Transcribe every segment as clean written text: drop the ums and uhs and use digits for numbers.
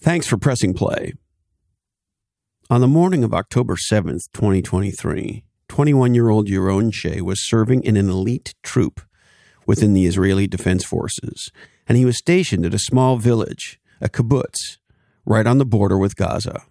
Thanks for pressing play. On the morning of October 7th, 2023, 21-year-old Yaron Shea was serving in an elite troop within the Israeli Defense Forces, and he was stationed at a small village, a kibbutz, right on the border with Gaza.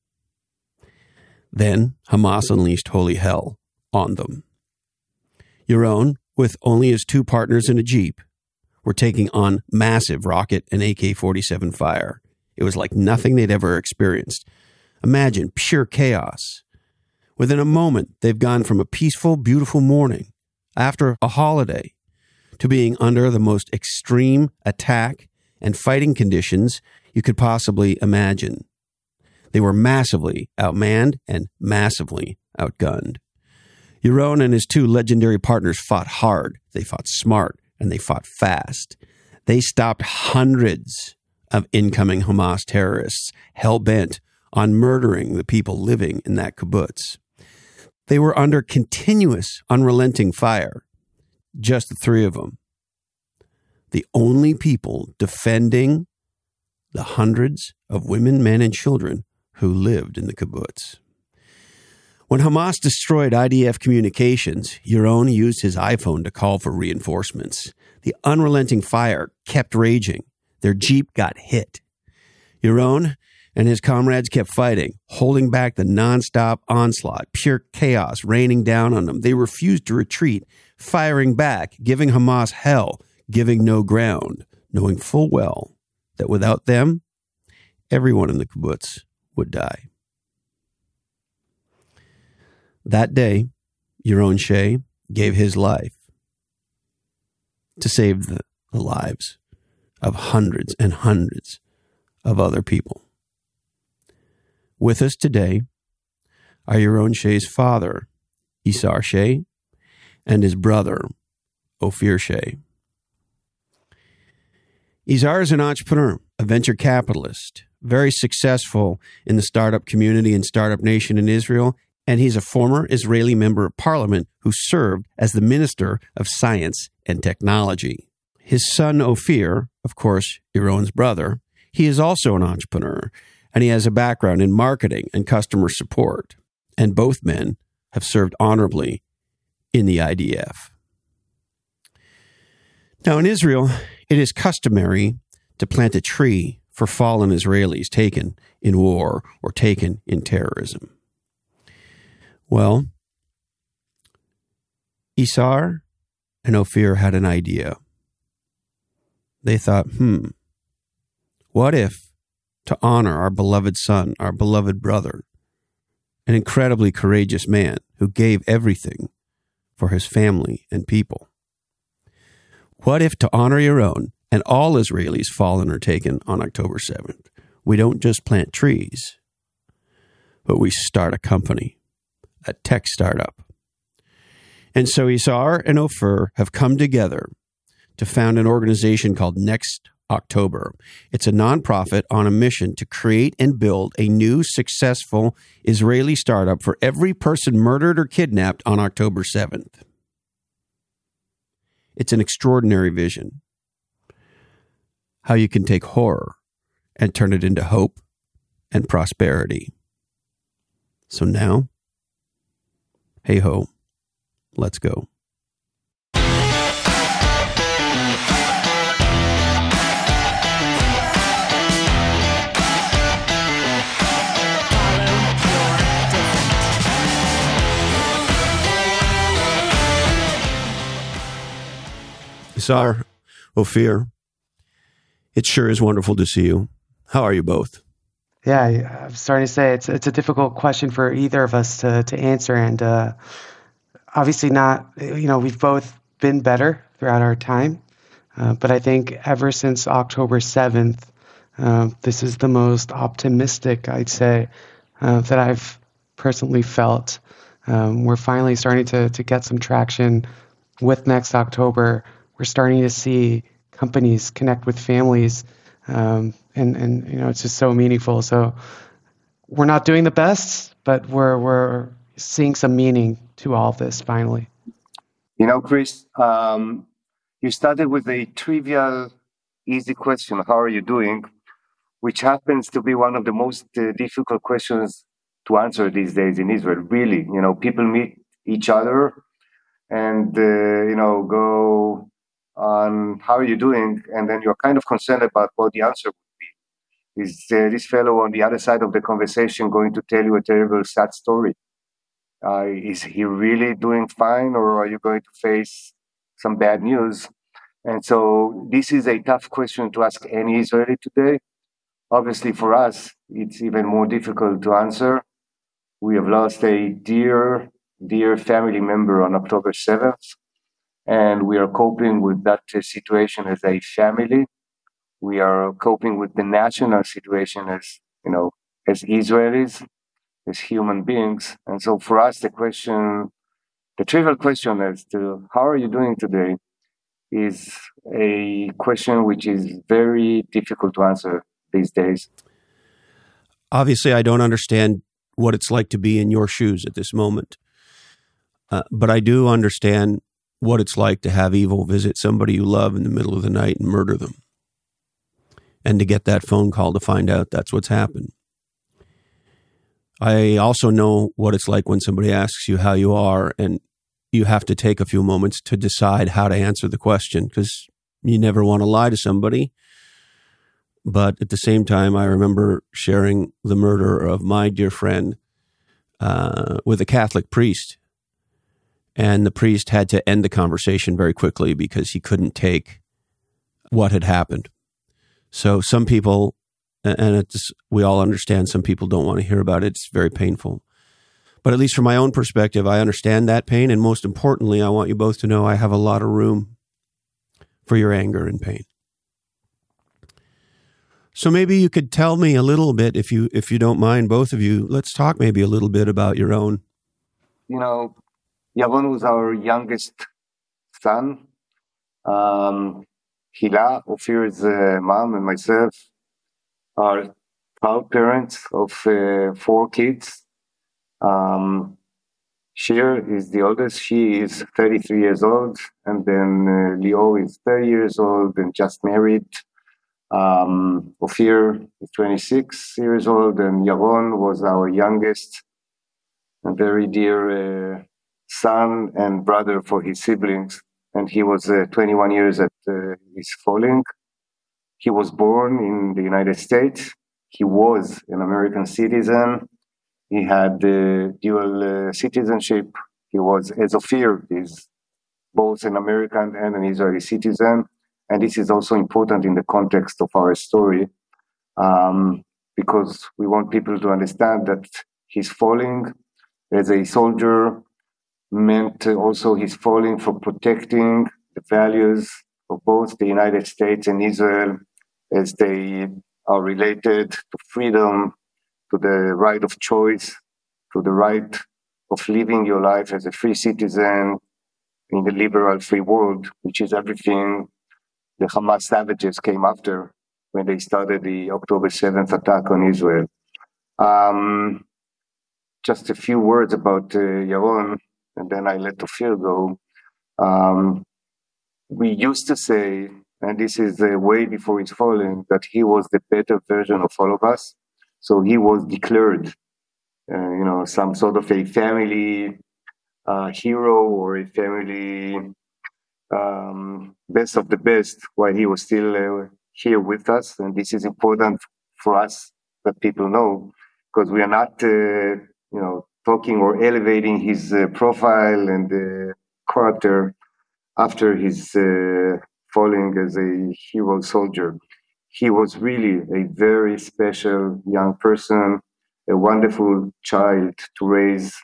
Then Hamas unleashed holy hell on them. Yaron, with only his two partners in a jeep, were taking on massive rocket and AK-47 fire. It was like nothing they'd ever experienced. Imagine pure chaos. Within a moment, they've gone from a peaceful, beautiful morning after a holiday to being under the most extreme attack and fighting conditions you could possibly imagine. They were massively outmanned and massively outgunned. Yaron and his two legendary partners fought hard, they fought smart, and they fought fast. They stopped hundreds of incoming Hamas terrorists hell-bent on murdering the people living in that kibbutz. They were under continuous, unrelenting fire, just the three of them. The only people defending the hundreds of women, men, and children who lived in the kibbutz. When Hamas destroyed IDF communications, Yaron used his iPhone to call for reinforcements. The unrelenting fire kept raging. Their jeep got hit. Yaron and his comrades kept fighting, holding back the nonstop onslaught, pure chaos raining down on them. They refused to retreat, firing back, giving Hamas hell, giving no ground, knowing full well that without them, everyone in the kibbutz would die. That day, Yaron Shea gave his life to save the lives of hundreds and hundreds of other people. With us today are Yaron Shea's father, Isar Shea, and his brother, Ophir Shea. Isar is an entrepreneur, a venture capitalist, very successful in the startup community and startup nation in Israel, and he's a former Israeli member of parliament who served as the Minister of Science and Technology. His son, Ophir, of course, Yaron's brother, he is also an entrepreneur, and he has a background in marketing and customer support. And both men have served honorably in the IDF. Now, in Israel, it is customary to plant a tree for fallen Israelis taken in war or taken in terrorism. Well, Isar and Ophir had an idea. They thought, what if, to honor our beloved son, our beloved brother, an incredibly courageous man who gave everything for his family and people, what if, to honor Yaron and all Israelis fallen or taken on October 7th, we don't just plant trees, but we start a company, a tech startup. And so Isar and Ophir have come together to found an organization called Next October. It's a nonprofit on a mission to create and build a new successful Israeli startup for every person murdered or kidnapped on October 7th. It's an extraordinary vision. How you can take horror and turn it into hope and prosperity. So now, hey ho, let's go. Isar, Ophir, it sure is wonderful to see you. How are you both? Yeah, I'm starting to say it's a difficult question for either of us to answer, and obviously not. We've both been better throughout our time, but I think ever since October 7th, this is the most optimistic, I'd say, that I've personally felt. We're finally starting to get some traction with Next October. We're starting to see companies connect with families, and it's just so meaningful. So we're not doing the best, but we're seeing some meaning to all of this finally. Chris, you started with a trivial, easy question. How are you doing? which happens to be one of the most difficult questions to answer these days in Israel. Really, people meet each other and go on, how are you doing? And then you're kind of concerned about what the answer would be. Is this fellow on the other side of the conversation going to tell you a terrible, sad story? Is he really doing fine, or are you going to face some bad news? And so this is a tough question to ask any Israeli today. Obviously, for us, it's even more difficult to answer. We have lost a dear family member on October 7th, and we are coping with that situation as a family. We are coping with the national situation as Israelis, as human beings. And so for us, the trivial question as to how are you doing today is a question which is very difficult to answer these days. Obviously, I don't understand what it's like to be in your shoes at this moment. But I do understand what it's like to have evil visit somebody you love in the middle of the night and murder them. And to get that phone call to find out that's what's happened. I also know what it's like when somebody asks you how you are and you have to take a few moments to decide how to answer the question, because you never want to lie to somebody. But at the same time, I remember sharing the murder of my dear friend with a Catholic priest. And the priest had to end the conversation very quickly because he couldn't take what had happened. So some people, and we all understand, some people don't want to hear about it. It's very painful. But at least from my own perspective, I understand that pain. And most importantly, I want you both to know I have a lot of room for your anger and pain. So maybe you could tell me a little bit, if you don't mind, both of you. Let's talk maybe a little bit about your own. Yaron was our youngest son. Hila, Ophir's mom, and myself are proud parents of 4 kids. Shir is the oldest. She is 33 years old. And then Leo is 30 years old and just married. Ophir is 26 years old. And Yaron was our youngest and very dear son and brother for his siblings. And he was 21 years at his falling. He was born in the United States. He was an American citizen. He had dual citizenship. He was, as Ophir, is both an American and an Israeli citizen. And this is also important in the context of our story, because we want people to understand that his falling as a soldier meant also his falling for protecting the values of both the United States and Israel as they are related to freedom, to the right of choice, to the right of living your life as a free citizen in the liberal free world, which is everything the Hamas savages came after when they started the October 7th attack on Israel. Just a few words about Yaron, and then I let Ophir go. We used to say, and this is way before his falling, that he was the better version of all of us. So he was declared, some sort of a family hero or a family best of the best while he was still here with us. And this is important for us that people know, because we are not, talking or elevating his profile and character after his falling as a hero soldier. He was really a very special young person, a wonderful child to raise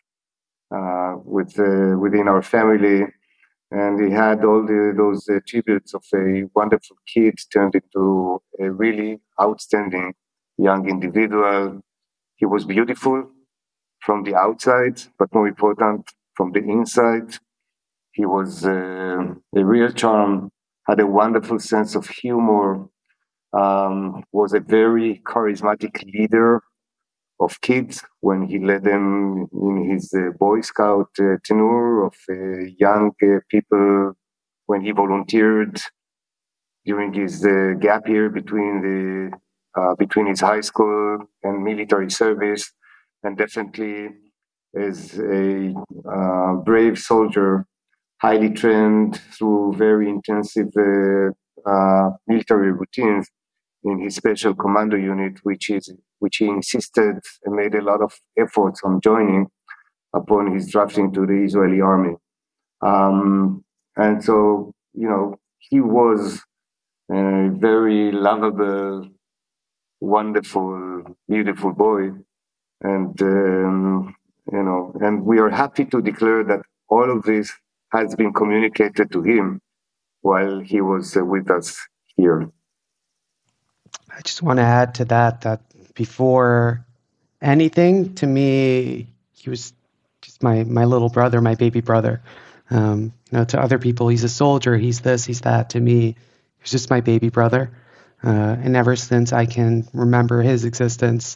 within our family. And he had all those attributes of a wonderful kid turned into a really outstanding young individual. He was beautiful from the outside, but more important, from the inside. He was a real charm, had a wonderful sense of humor, was a very charismatic leader of kids when he led them in his Boy Scout tenure of young people, when he volunteered during his gap year between the between his high school and military service, and definitely is a brave soldier, highly trained through very intensive military routines in his special commando unit, which he insisted and made a lot of efforts on joining upon his drafting to the Israeli army. And so, he was a very lovable, wonderful, beautiful boy. And, and we are happy to declare that all of this has been communicated to him while he was with us here. I just want to add to that before anything, to me, he was just my little brother, my baby brother. To other people, he's a soldier, he's this, he's that. To me, he was just my baby brother. And ever since I can remember his existence,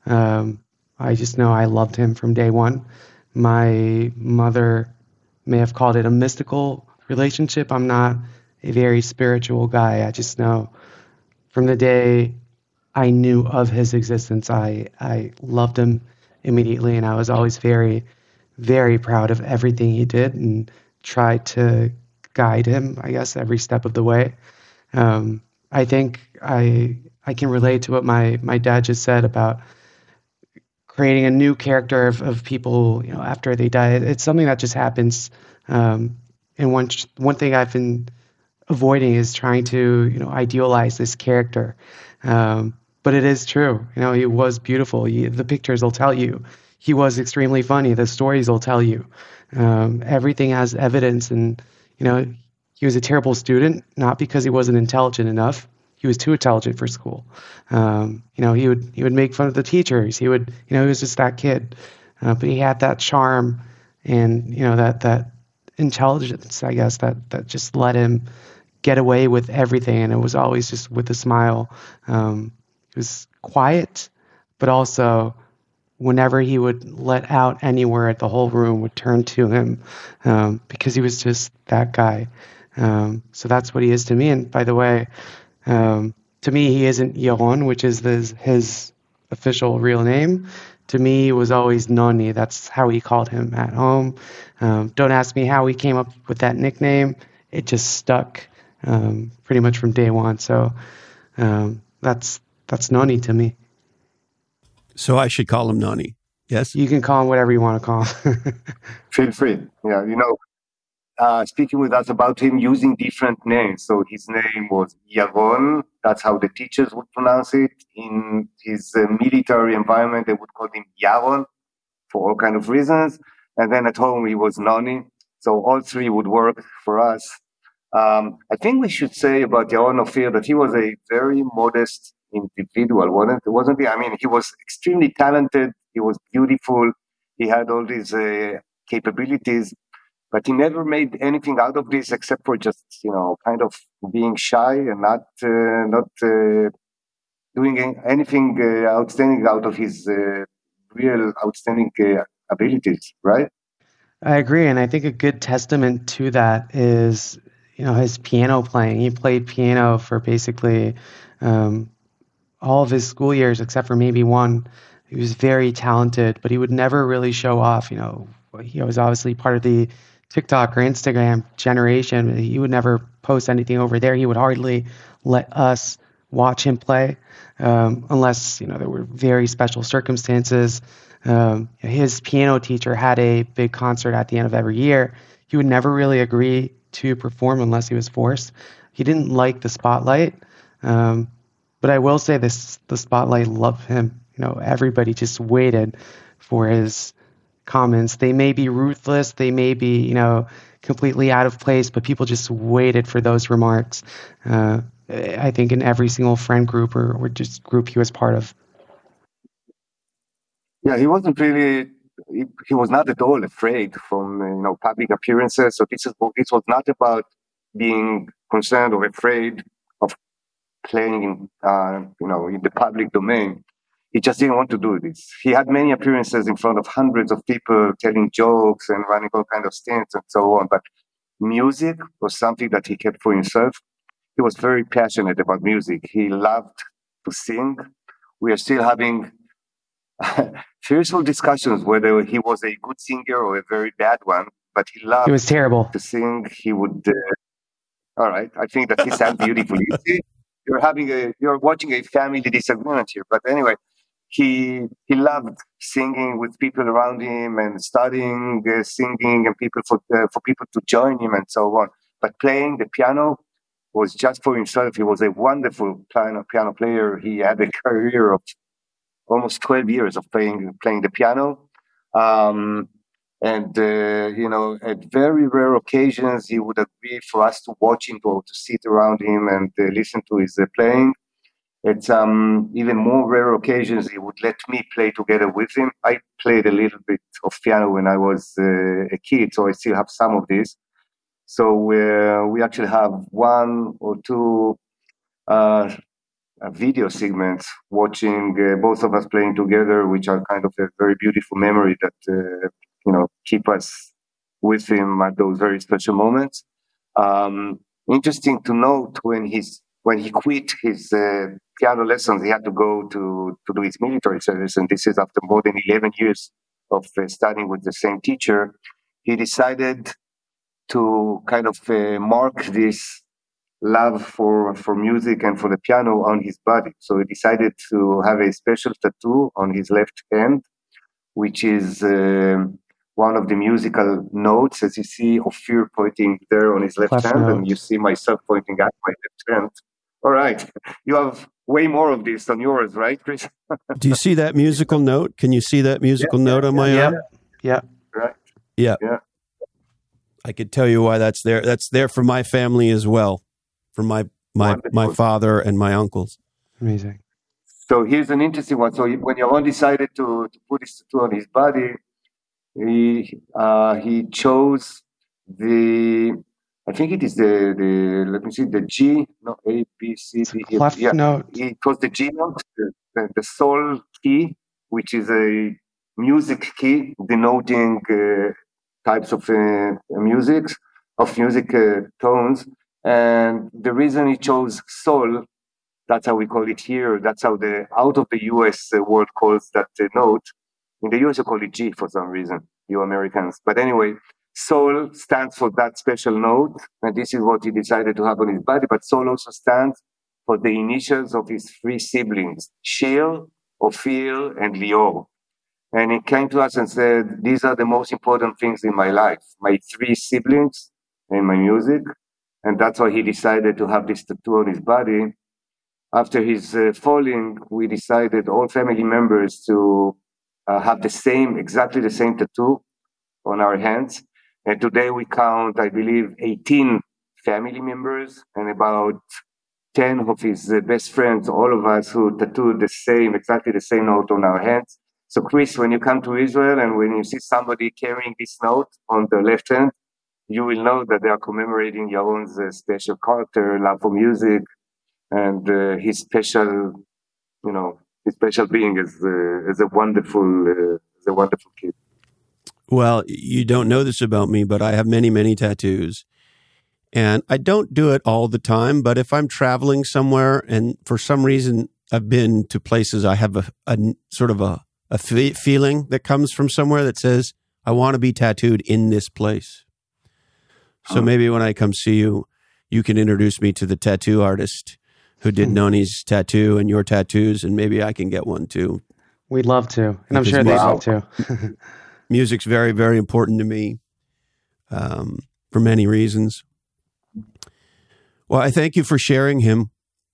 I just know I loved him from day one. My mother may have called it a mystical relationship. I'm not a very spiritual guy. I just know from the day I knew of his existence, I loved him immediately, and I was always very, very proud of everything he did and tried to guide him, I guess, every step of the way. I think I can relate to what my dad just said about creating a new character of people, after they die. It's something that just happens. And one thing I've been avoiding is trying to, idealize this character. But it is true. He was beautiful. The pictures will tell you. He was extremely funny. The stories will tell you. Everything has evidence. And, he was a terrible student, not because he wasn't intelligent enough. He was too intelligent for school. He would make fun of the teachers. He was just that kid. But he had that charm and, that intelligence, I guess, that just let him get away with everything. And it was always just with a smile. He was quiet, but also whenever he would let out anywhere, the whole room would turn to him, because he was just that guy. So that's what he is to me. And by the way, to me, he isn't Yaron, which is his official real name. To me, he was always Noni. That's how he called him at home. Don't ask me how he came up with that nickname. It just stuck pretty much from day one. So that's Noni to me. So I should call him Noni. Yes? You can call him whatever you want to call him. Feel free. Yeah, speaking with us about him using different names. So his name was Yaron. That's how the teachers would pronounce it. In his military environment, they would call him Yaron for all kind of reasons. And then at home, he was Noni. So all three would work for us. I think we should say about Yaron Ophir that he was a very modest individual, wasn't he? I mean, he was extremely talented. He was beautiful. He had all these capabilities. But he never made anything out of this except for just, kind of being shy and not doing anything outstanding out of his real outstanding abilities, right? I agree. And I think a good testament to that is, his piano playing. He played piano for basically all of his school years except for maybe one. He was very talented, but he would never really show off. He was obviously part of the TikTok or Instagram generation. He would never post anything over there. He would hardly let us watch him play unless there were very special circumstances. His piano teacher had a big concert at the end of every year. He would never really agree to perform unless he was forced. He didn't like the spotlight, but I will say this: the spotlight loved him. Everybody just waited for his comments. They may be ruthless, they may be, completely out of place, but people just waited for those remarks. I think in every single friend group or just group he was part of. Yeah, he wasn't really. He was not at all afraid from public appearances. So this was not about being concerned or afraid of playing in in the public domain. He just didn't want to do this. He had many appearances in front of hundreds of people, telling jokes and running all kinds of stints and so on. But music was something that he kept for himself. He was very passionate about music. He loved to sing. We are still having fierce discussions whether he was a good singer or a very bad one, but he He loved was terrible. to sing. He would. All right, I think that he sang beautifully. You see, you're watching a family disagreement here, but anyway, he loved singing with people around him and studying singing and people for people to join him and so on. But playing the piano was just for himself. He was a wonderful piano player. He had a career of almost 12 years of playing the piano. And at very rare occasions, he would agree for us to watch him, to sit around him and listen to his playing. At even more rare occasions, he would let me play together with him. I played a little bit of piano when I was a kid, so I still have some of this. So we actually have one or two video segments watching both of us playing together, which are kind of a very beautiful memory that keep us with him at those very special moments. Interesting to note, when he quit his piano lessons, he had to go to do his military service, and this is after more than 11 years of studying with the same teacher. He decided to kind of mark this love for music and for the piano on his body. So he decided to have a special tattoo on his left hand, which is one of the musical notes, as you see Ophir pointing there on his left hand, and you see myself pointing at my left hand. All right. You have way more of this on yours, right, Chris? Do you see that musical note? Can you see that musical note on my arm? Yeah. Right. Yeah. Yeah. I could tell you why that's there. That's there for my family as well, for my father and my uncles. Amazing. So here's an interesting one. So when Yaron decided to put this tattoo on his body, he chose I think it is let me see, the G, no, A, B, C, D, E. Clef note. It was the G note, the sol key, which is a music key denoting types of music tones. And the reason he chose sol, that's how we call it here. That's how out of the US world calls that note. In the US, you call it G for some reason, you Americans. But anyway, sol stands for that special note, and this is what he decided to have on his body. But sol also stands for the initials of his three siblings, Shil, Ophir, and Lior. And he came to us and said, these are the most important things in my life, my three siblings and my music. And that's why he decided to have this tattoo on his body. After his falling, we decided, all family members, to have exactly the same tattoo on our hands. And today we count, I believe, 18 family members and about 10 of his best friends, all of us who tattooed exactly the same note on our hands. So Chris, when you come to Israel and when you see somebody carrying this note on the left hand, you will know that they are commemorating Yaron's special character, love for music, and his special being as a wonderful kid. Well, you don't know this about me, but I have many, many tattoos. And I don't do it all the time, but if I'm traveling somewhere and for some reason I've been to places, I have a sort of a feeling that comes from somewhere that says, I want to be tattooed in this place. So maybe when I come see you, you can introduce me to the tattoo artist who did Noni's tattoo and your tattoos, and maybe I can get one too. We'd love to, and I'm sure they will too. Music's very, very important to me for many reasons. Well, I thank you for sharing him.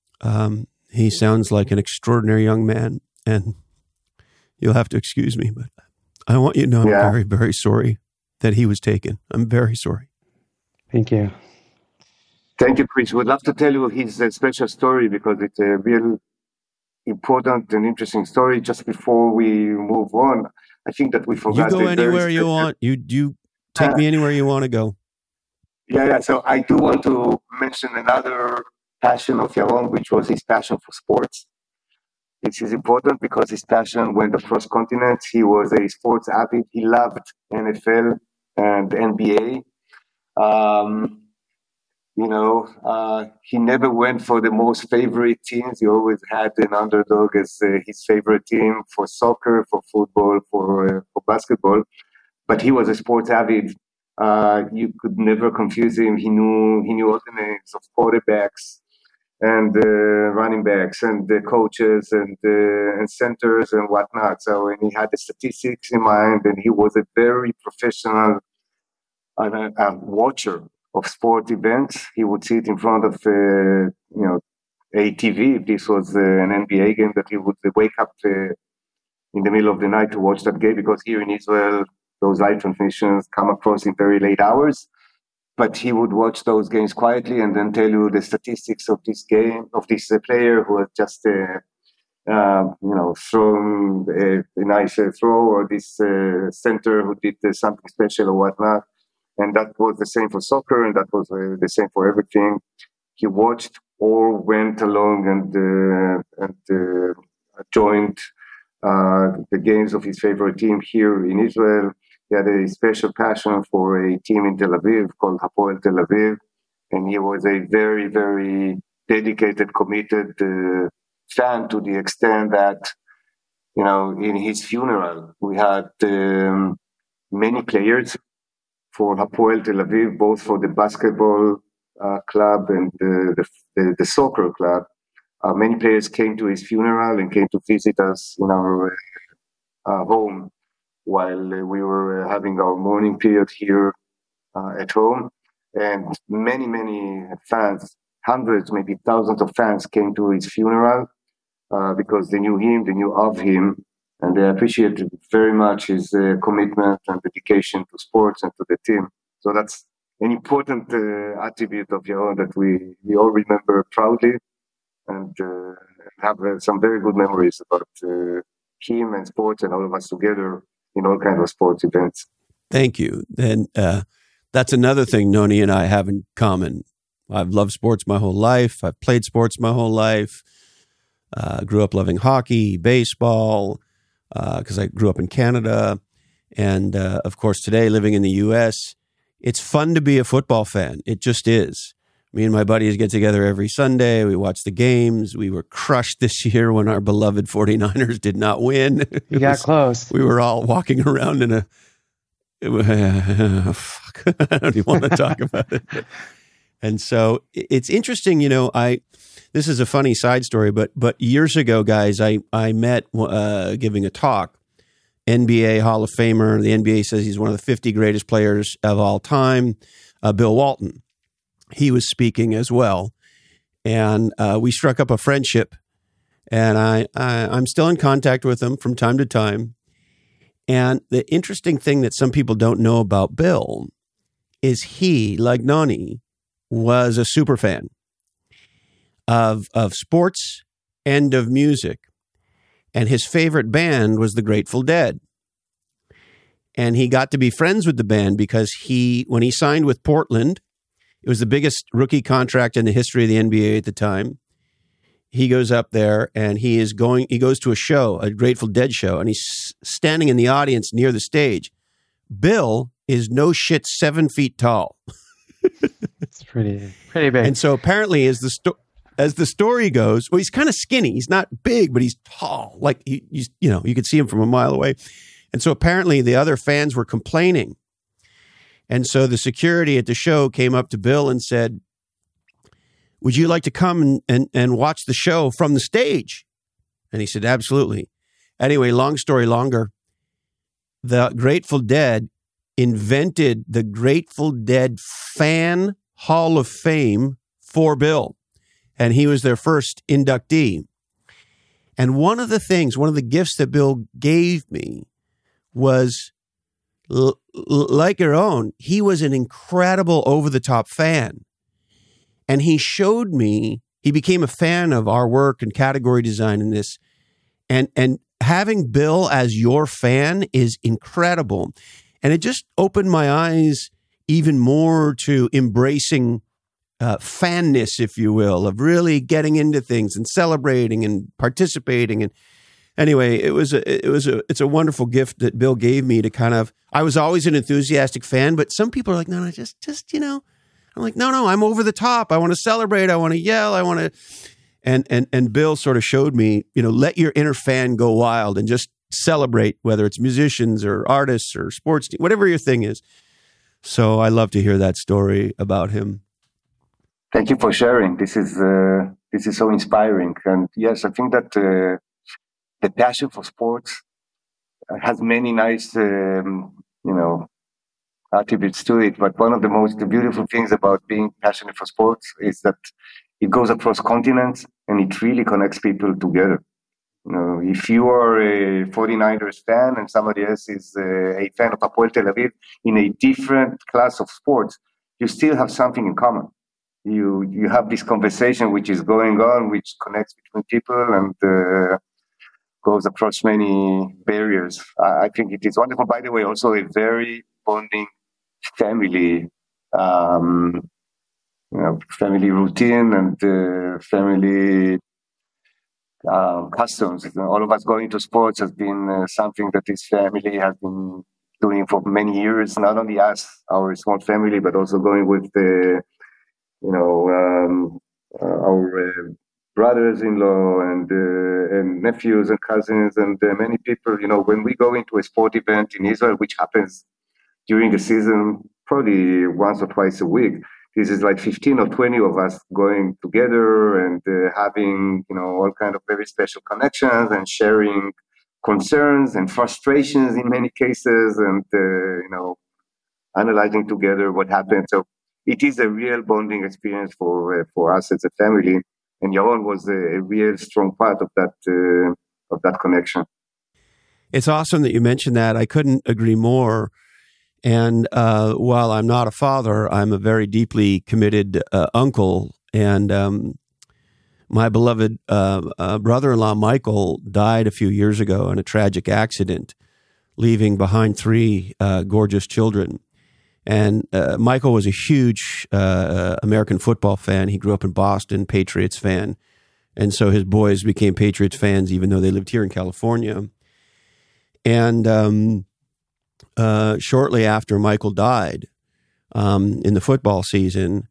He sounds like an extraordinary young man, and you'll have to excuse me, but I want you to know I'm very, very sorry that he was taken. I'm very sorry. Thank you. Thank you, Chris. We'd love to tell you his special story because it's a real important and interesting story. Just before we move on, I think that we forgot. You go anywhere you want. You take me anywhere you want to go. Yeah. So I do want to mention another passion of Yaron, which was his passion for sports. This is important because his passion went across continents. He was a sports avid. He loved NFL and NBA. He never went for the most favorite teams. He always had an underdog as his favorite team for soccer, for football, for basketball. But he was a sports avid. You could never confuse him. He knew all the names of quarterbacks and running backs and the coaches and centers and whatnot. So, and he had the statistics in mind, and he was a very professional watcher of sport events. He would sit in front of a TV. If this was an NBA game, that he would wake up in the middle of the night to watch that game, because here in Israel those live transmissions come across in very late hours. But he would watch those games quietly and then tell you the statistics of this game, of this player who had just thrown a nice throw, or this center who did something special or whatnot. And that was the same for soccer, and that was the same for everything. He watched or went along and joined the games of his favorite team here in Israel. He had a special passion for a team in Tel Aviv called Hapoel Tel Aviv, and he was a very, very dedicated, committed fan, to the extent that, in his funeral, we had many players for Hapoel Tel Aviv, both for the basketball club and the soccer club. Many players came to his funeral and came to visit us in our home while we were having our mourning period here at home. And many, many fans, hundreds, maybe thousands of fans came to his funeral because they knew him, they knew of him, and they appreciated very much his commitment and dedication to sports and to the team. So that's an important attribute of Yaron that we all remember proudly, and have some very good memories about him and sports and all of us together in all kinds of sports events. Thank you. And that's another thing Noni and I have in common. I've loved sports my whole life. I've played sports my whole life. Grew up loving hockey, baseball, because I grew up in Canada. And, of course, today living in the U.S., it's fun to be a football fan. It just is. Me and my buddies get together every Sunday. We watch the games. We were crushed this year when our beloved 49ers did not win. You got close. We were all walking around in fuck. I don't even want to talk about it. And so it's interesting, this is a funny side story, but years ago, guys, I met giving a talk, NBA Hall of Famer. The NBA says he's one of the 50 greatest players of all time, Bill Walton. He was speaking as well, and we struck up a friendship, and I'm still in contact with him from time to time. And the interesting thing that some people don't know about Bill is he, like Noni, was a super fan of sports and of music, and his favorite band was the Grateful Dead. And he got to be friends with the band because when he signed with Portland, it was the biggest rookie contract in the history of the NBA at the time. He goes up there and he goes to a show, a Grateful Dead show, and he's standing in the audience near the stage. Bill is no shit 7 feet tall. It's pretty big. And so apparently as the story goes, well, he's kind of skinny. He's not big, but he's tall. Like, you could see him from a mile away. And so apparently the other fans were complaining. And so the security at the show came up to Bill and said, "Would you like to come and watch the show from the stage?" And he said, "Absolutely." Anyway, long story longer, the Grateful Dead invented the Grateful Dead Fan Hall of Fame for Bill. And he was their first inductee. And one of the gifts that Bill gave me was, like your own, he was an incredible over-the-top fan. And he showed me, he became a fan of our work and category design in this. And having Bill as your fan is incredible. And it just opened my eyes even more to embracing fanness, if you will, of really getting into things and celebrating and participating. And anyway, it's a wonderful gift that Bill gave me to kind of, I was always an enthusiastic fan, but some people are like, no, just I'm like, no, I'm over the top. I want to celebrate. I want to yell. I want to. And Bill sort of showed me, let your inner fan go wild and just celebrate, whether it's musicians or artists or sports team, whatever your thing is. So I love to hear that story about him. Thank you for sharing. This is so inspiring. And yes, I think that the passion for sports has many nice, attributes to it. But one of the most beautiful things about being passionate for sports is that it goes across continents and it really connects people together. If you are a 49ers fan and somebody else is a fan of Hapoel Tel Aviv in a different class of sports, you still have something in common. You have this conversation which is going on, which connects between people and goes across many barriers. I think it is wonderful. By the way, also a very bonding family, family routine and family customs. All of us going to sports has been something that this family has been doing for many years. Not only us, our small family, but also going with our brothers-in-law and nephews and cousins and many people. When we go into a sport event in Israel, which happens during the season, probably once or twice a week, this is like 15 or 20 of us going together and having, all kind of very special connections and sharing concerns and frustrations in many cases and, analyzing together what happened. So it is a real bonding experience for us as a family. And Yaron was a real strong part of that connection. It's awesome that you mentioned that. I couldn't agree more. And while I'm not a father, I'm a very deeply committed uncle. And my beloved brother-in-law, Michael, died a few years ago in a tragic accident, leaving behind 3 gorgeous children. And Michael was a huge American football fan. He grew up in Boston, Patriots fan. And so his boys became Patriots fans, even though they lived here in California. And shortly after Michael died, in the football season,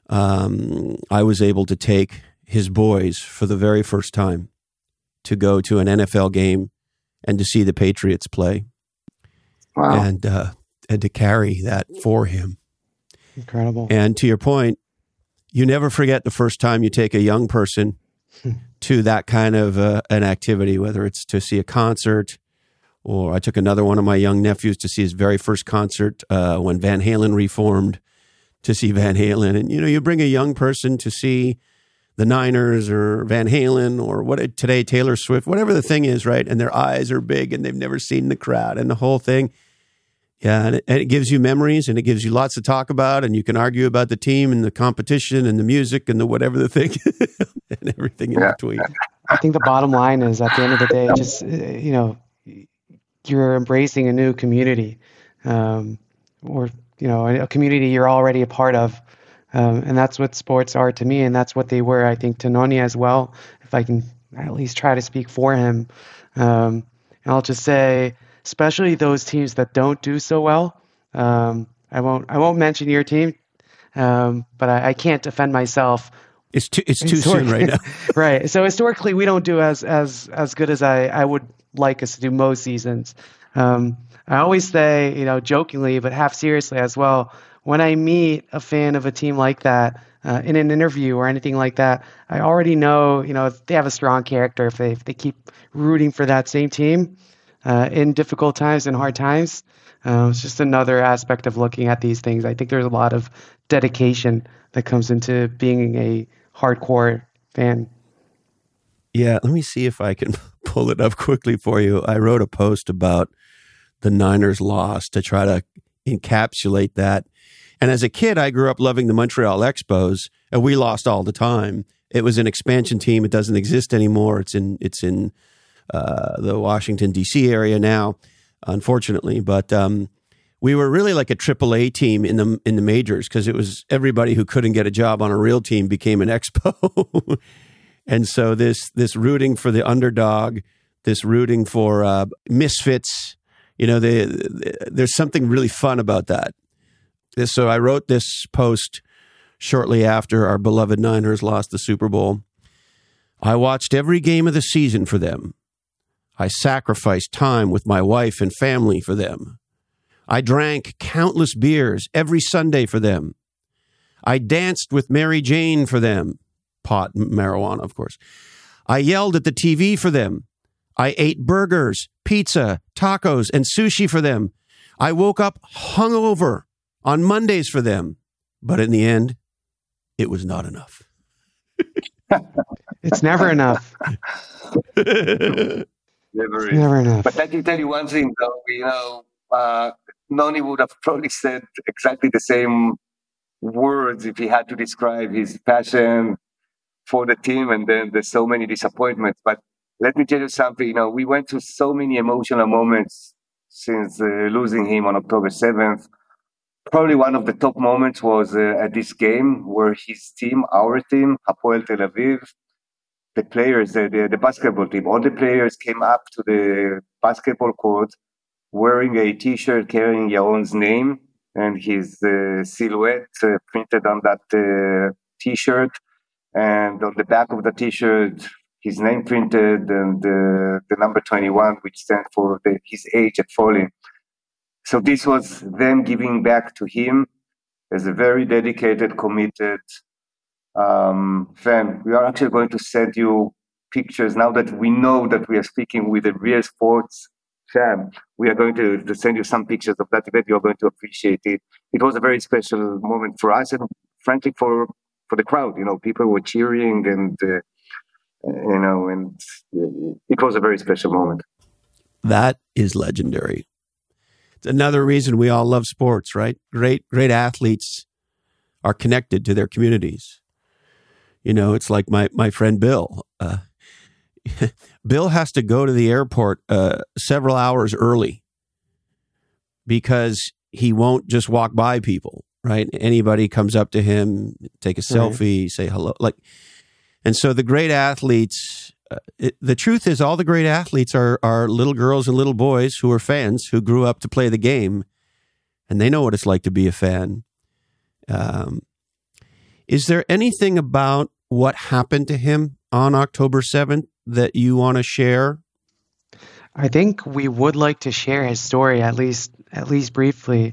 I was able to take his boys for the very first time to go to an NFL game and to see the Patriots play. Wow. And to carry that for him. Incredible. And to your point, you never forget the first time you take a young person to that kind of an activity, whether it's to see a concert, or I took another one of my young nephews to see his very first concert when Van Halen reformed, to see Van Halen. And, you bring a young person to see the Niners or Van Halen or today Taylor Swift, whatever the thing is, right? And their eyes are big and they've never seen the crowd and the whole thing. Yeah, and it gives you memories, and it gives you lots to talk about, and you can argue about the team and the competition and the music and the whatever the thing and everything in between. I think the bottom line is, at the end of the day, just you're embracing a new community, or a community you're already a part of, and that's what sports are to me, and that's what they were, I think, to Noni as well. If I can at least try to speak for him, and I'll just say, especially those teams that don't do so well. I won't mention your team, but I can't defend myself. It's too soon right now. Right. So historically, we don't do as good as I would like us to do most seasons. I always say, jokingly, but half seriously as well, when I meet a fan of a team like that in an interview or anything like that, I already know, if they have a strong character, if they keep rooting for that same team in difficult times and hard times. It's just another aspect of looking at these things. I think there's a lot of dedication that comes into being a hardcore fan. Yeah, let me see if I can pull it up quickly for you. I wrote a post about the Niners loss to try to encapsulate that. And as a kid, I grew up loving the Montreal Expos, and we lost all the time. It was an expansion team. It doesn't exist anymore. It's in the Washington, D.C. area now, unfortunately. But we were really like a AAA team in the majors, because it was everybody who couldn't get a job on a real team became an Expo. And so this rooting for the underdog, this rooting for misfits, there's something really fun about that. So I wrote this post shortly after our beloved Niners lost the Super Bowl. I watched every game of the season for them. I sacrificed time with my wife and family for them. I drank countless beers every Sunday for them. I danced with Mary Jane for them. Pot, marijuana, of course. I yelled at the TV for them. I ate burgers, pizza, tacos, and sushi for them. I woke up hungover on Mondays for them. But in the end, it was not enough. It's never enough. Never enough. But let me tell you one thing, though. Noni would have probably said exactly the same words if he had to describe his passion for the team, and then there's so many disappointments. But let me tell you something. We went through so many emotional moments since losing him on October 7th. Probably one of the top moments was at this game where his team, our team, Hapoel Tel Aviv, the players, the basketball team, all the players came up to the basketball court wearing a T-shirt carrying Yaron's name and his silhouette printed on that T-shirt, and on the back of the T-shirt, his name printed, and the number 21, which stands for his age at falling. So this was them giving back to him as a very dedicated, committed fan. We are actually going to send you pictures now that we know that we are speaking with a real sports fan. We are going to send you some pictures of that event. You're going to appreciate it. It was a very special moment for us, and frankly for the crowd. People were cheering, and and it was a very special moment. That is legendary. It's another reason we all love sports, right? Great athletes are connected to their communities. It's like my friend Bill. Bill has to go to the airport several hours early because he won't just walk by people, right? Anybody comes up to him, take a selfie, say hello. And so the great athletes, the truth is all the great athletes are little girls and little boys who are fans who grew up to play the game, and they know what it's like to be a fan. Is there anything about what happened to him on October 7th that you want to share? I think we would like to share his story at least briefly.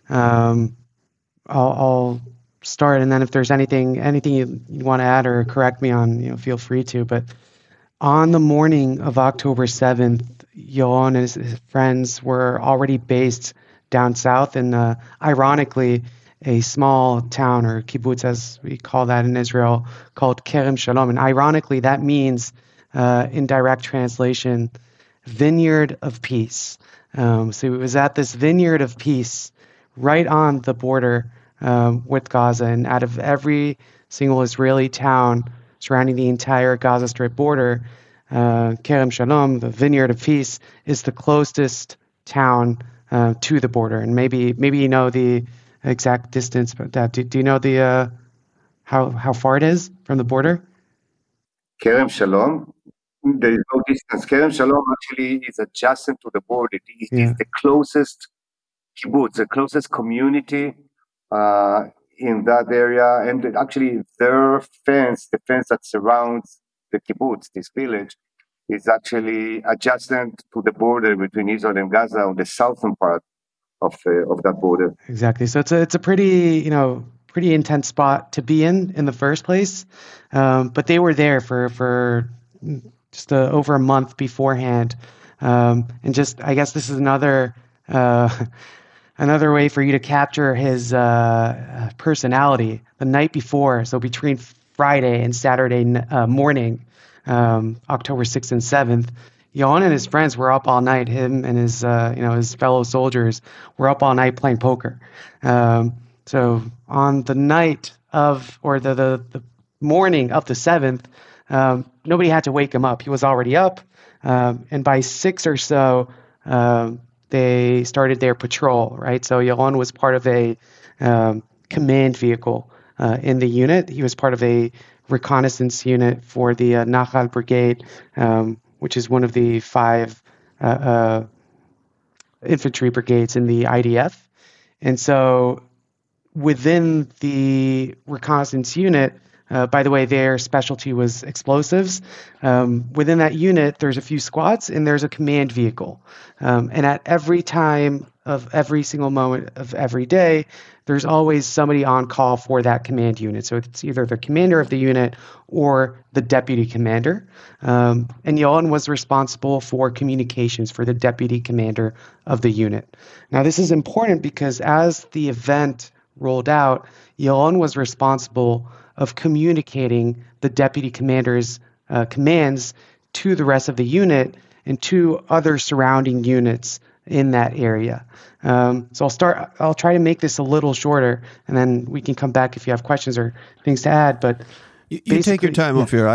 I'll start, and then if there's anything you want to add or correct me on, feel free to. But on the morning of October 7th, Yaron and his friends were already based down south in, ironically, a small town, or kibbutz as we call that in Israel, called Kerem Shalom. And ironically, that means, in direct translation, vineyard of peace. So it was at this vineyard of peace right on the border with Gaza. And out of every single Israeli town surrounding the entire Gaza Strip border, Kerem Shalom, the vineyard of peace, is the closest town to the border. And maybe the exact distance, but do you know the how far it is from the border? Kerem Shalom, there is no distance. Kerem Shalom actually is adjacent to the border. It is the closest kibbutz, the closest community in that area, and actually their fence, the fence that surrounds the kibbutz, this village, is actually adjacent to the border between Israel and Gaza on the southern part of that border. Exactly. So it's a pretty pretty intense spot to be in the first place. But they were there for just over a month beforehand, and just I guess this is another way for you to capture his personality. The night before, so between Friday and Saturday morning, October 6th and 7th. Yaron and his friends were up all night. Him and his his fellow soldiers were up all night playing poker. So on the night of, or the morning of the 7th, nobody had to wake him up. He was already up, and by 6 or so, they started their patrol. Right. So Yaron was part of a command vehicle in the unit. He was part of a reconnaissance unit for the Nachal Brigade, which is one of the 5 infantry brigades in the IDF. And so within the reconnaissance unit, by the way, their specialty was explosives. Within that unit, there's a few squads and there's a command vehicle. And at every time of every single moment of every day, there's always somebody on call for that command unit. So it's either the commander of the unit or the deputy commander. And Yoan was responsible for communications for the deputy commander of the unit. Now, this is important because as the event rolled out, Yoan was responsible of communicating the deputy commander's commands to the rest of the unit and to other surrounding units in that area. So I'll try to make this a little shorter, and then we can come back if you have questions or things to add. But you take your time, Ophir.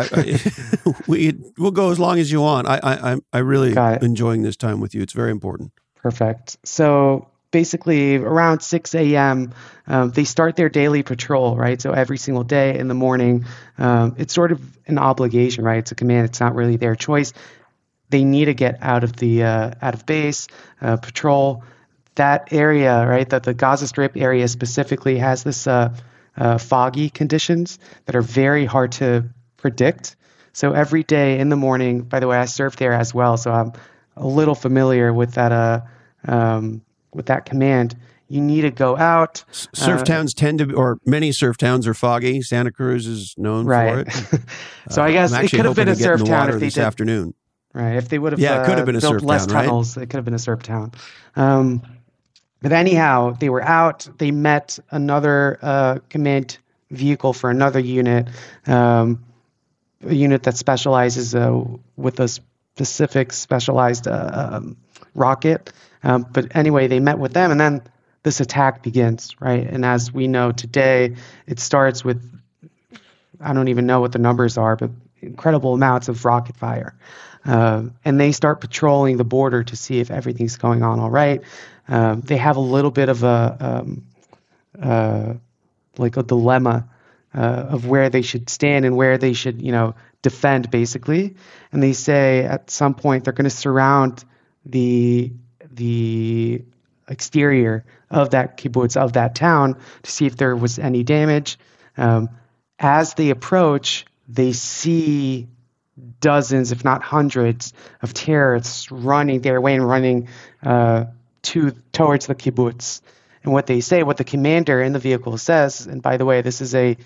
We'll go as long as you want. I really enjoying this time with you. It's very important. Perfect. So basically around 6 a.m., they start their daily patrol, right? So every single day in the morning, it's sort of an obligation, right? It's a command. It's not really their choice. They need to get out of base, patrol. That area, right, that the Gaza Strip area specifically has this foggy conditions that are very hard to predict. So every day in the morning, by the way, I served there as well, so I'm a little familiar with that command. You need to go out. Surf towns tend to, or many surf towns are foggy. Santa Cruz is known for it. So I guess it could have been a surf town if they this afternoon. Right, if they would have it could have been a built surf less town, tunnels, it could have been a surf town. But anyhow, they were out. They met another command vehicle for another unit, a unit that specializes with a specific specialized rocket. But anyway, they met with them, and then this attack begins, right? And as we know today, it starts with, I don't even know what the numbers are, but incredible amounts of rocket fire. And they start patrolling the border to see if everything's going on all right. They have a little bit of a dilemma of where they should stand and where they should, defend, basically. And they say at some point they're going to surround the exterior of that kibbutz, of that town, to see if there was any damage. As they approach, they see dozens, if not hundreds, of terrorists running their way and running towards the kibbutz. And what they say, what the commander in the vehicle says, and by the way, this is a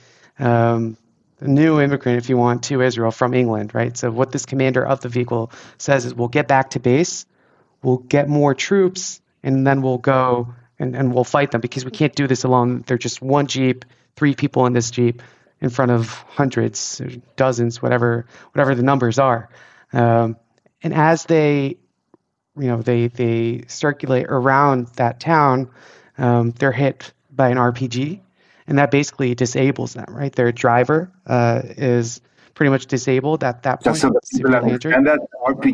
new immigrant, if you want, to Israel from England, right? So what this commander of the vehicle says is, we'll get back to base, we'll get more troops, and then we'll go and we'll fight them, because we can't do this alone. They're just one Jeep, 3 people in this Jeep, in front of hundreds, dozens, whatever the numbers are. And as they circulate around that town, they're hit by an RPG, and that basically disables them, right? Their driver is pretty much disabled at that point. Just so that people understand that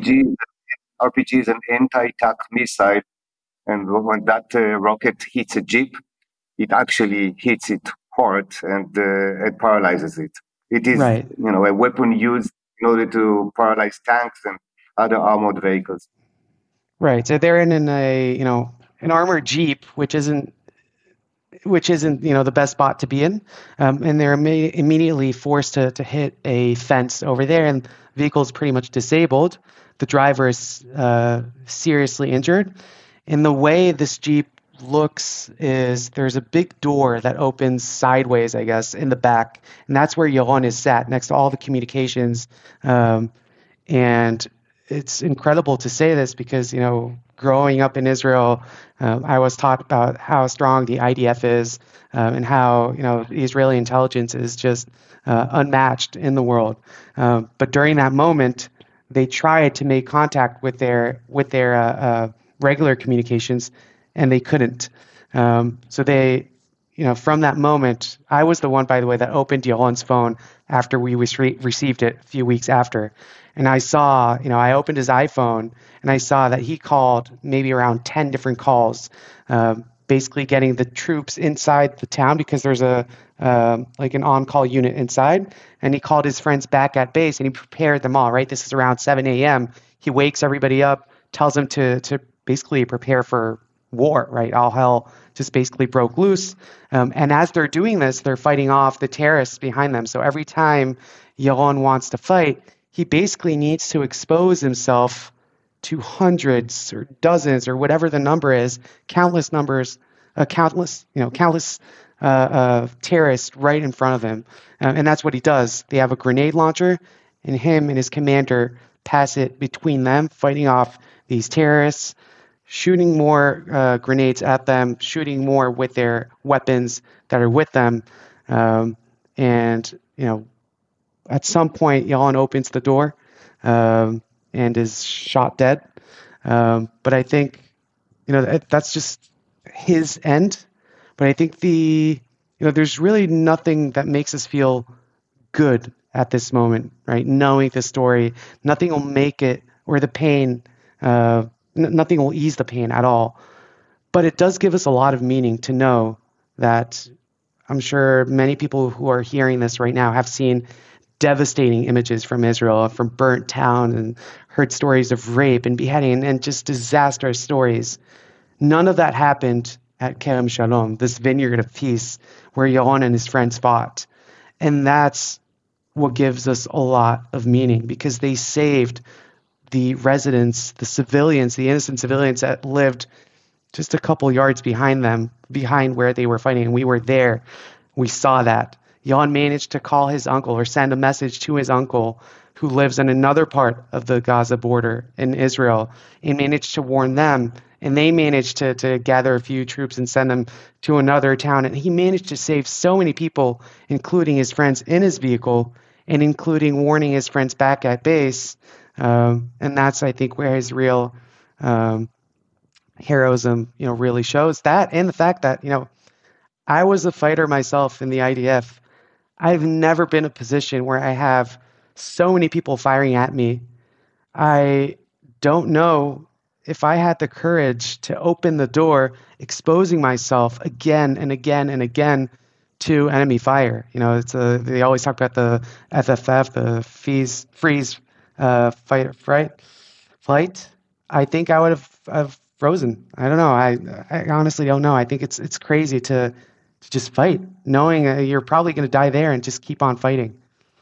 RPG is an anti-tank missile, and when that rocket hits a Jeep, it actually hits it hard and it paralyzes it. It is, a weapon used in order to paralyze tanks and other armored vehicles. Right. So they're in an armored Jeep, which isn't the best spot to be in, and they're immediately forced to hit a fence over there, and the vehicle is pretty much disabled. The driver is seriously injured. And the way this Jeep looks is there's a big door that opens sideways, I guess, in the back, and that's where Yoan is sat, next to all the communications. And it's incredible to say this because, growing up in Israel, I was taught about how strong the IDF is, and how, the Israeli intelligence is just unmatched in the world. But during that moment, they tried to make contact with their regular communications, and they couldn't. So they, from that moment, I was the one, by the way, that opened Yoan's phone after we received it a few weeks after. And I saw, I opened his iPhone, and I saw that he called maybe around 10 different calls, basically getting the troops inside the town, because there's an on-call unit inside. And he called his friends back at base, and he prepared them all, right? This is around 7 a.m. He wakes everybody up, tells them to basically prepare for war, right? All hell just basically broke loose. And as they're doing this, they're fighting off the terrorists behind them. So every time Yaron wants to fight, he basically needs to expose himself to hundreds or dozens or whatever the number is, countless terrorists right in front of him. And that's what he does. They have a grenade launcher, and him and his commander pass it between them, fighting off these terrorists, shooting more grenades at them, shooting more with their weapons that are with them. And at some point, Yaron opens the door and is shot dead. But I think, that's just his end. But I think there's really nothing that makes us feel good at this moment, right? Knowing the story, nothing will make it, or the pain, nothing will ease the pain at all. But it does give us a lot of meaning to know that I'm sure many people who are hearing this right now have seen devastating images from Israel, from burnt town, and heard stories of rape and beheading and just disastrous stories. None of that happened at Kerem Shalom, this vineyard of peace where Yaron and his friends fought. And that's what gives us a lot of meaning, because they saved the residents, the civilians, the innocent civilians that lived just a couple yards behind them, behind where they were fighting. And we were there. We saw that. Yaron managed to call his uncle or send a message to his uncle who lives in another part of the Gaza border in Israel, and managed to warn them. And they managed to gather a few troops and send them to another town. And he managed to save so many people, including his friends in his vehicle, and including warning his friends back at base. And that's, I think, where his real heroism, really shows. That, and the fact that, I was a fighter myself in the IDF. I've never been in a position where I have so many people firing at me. I don't know if I had the courage to open the door, exposing myself again and again and again to enemy fire. They always talk about the FFF, the freeze flight. I think I would have frozen. I don't know. I honestly don't know. I think it's crazy to just fight, knowing you're probably going to die there, and just keep on fighting.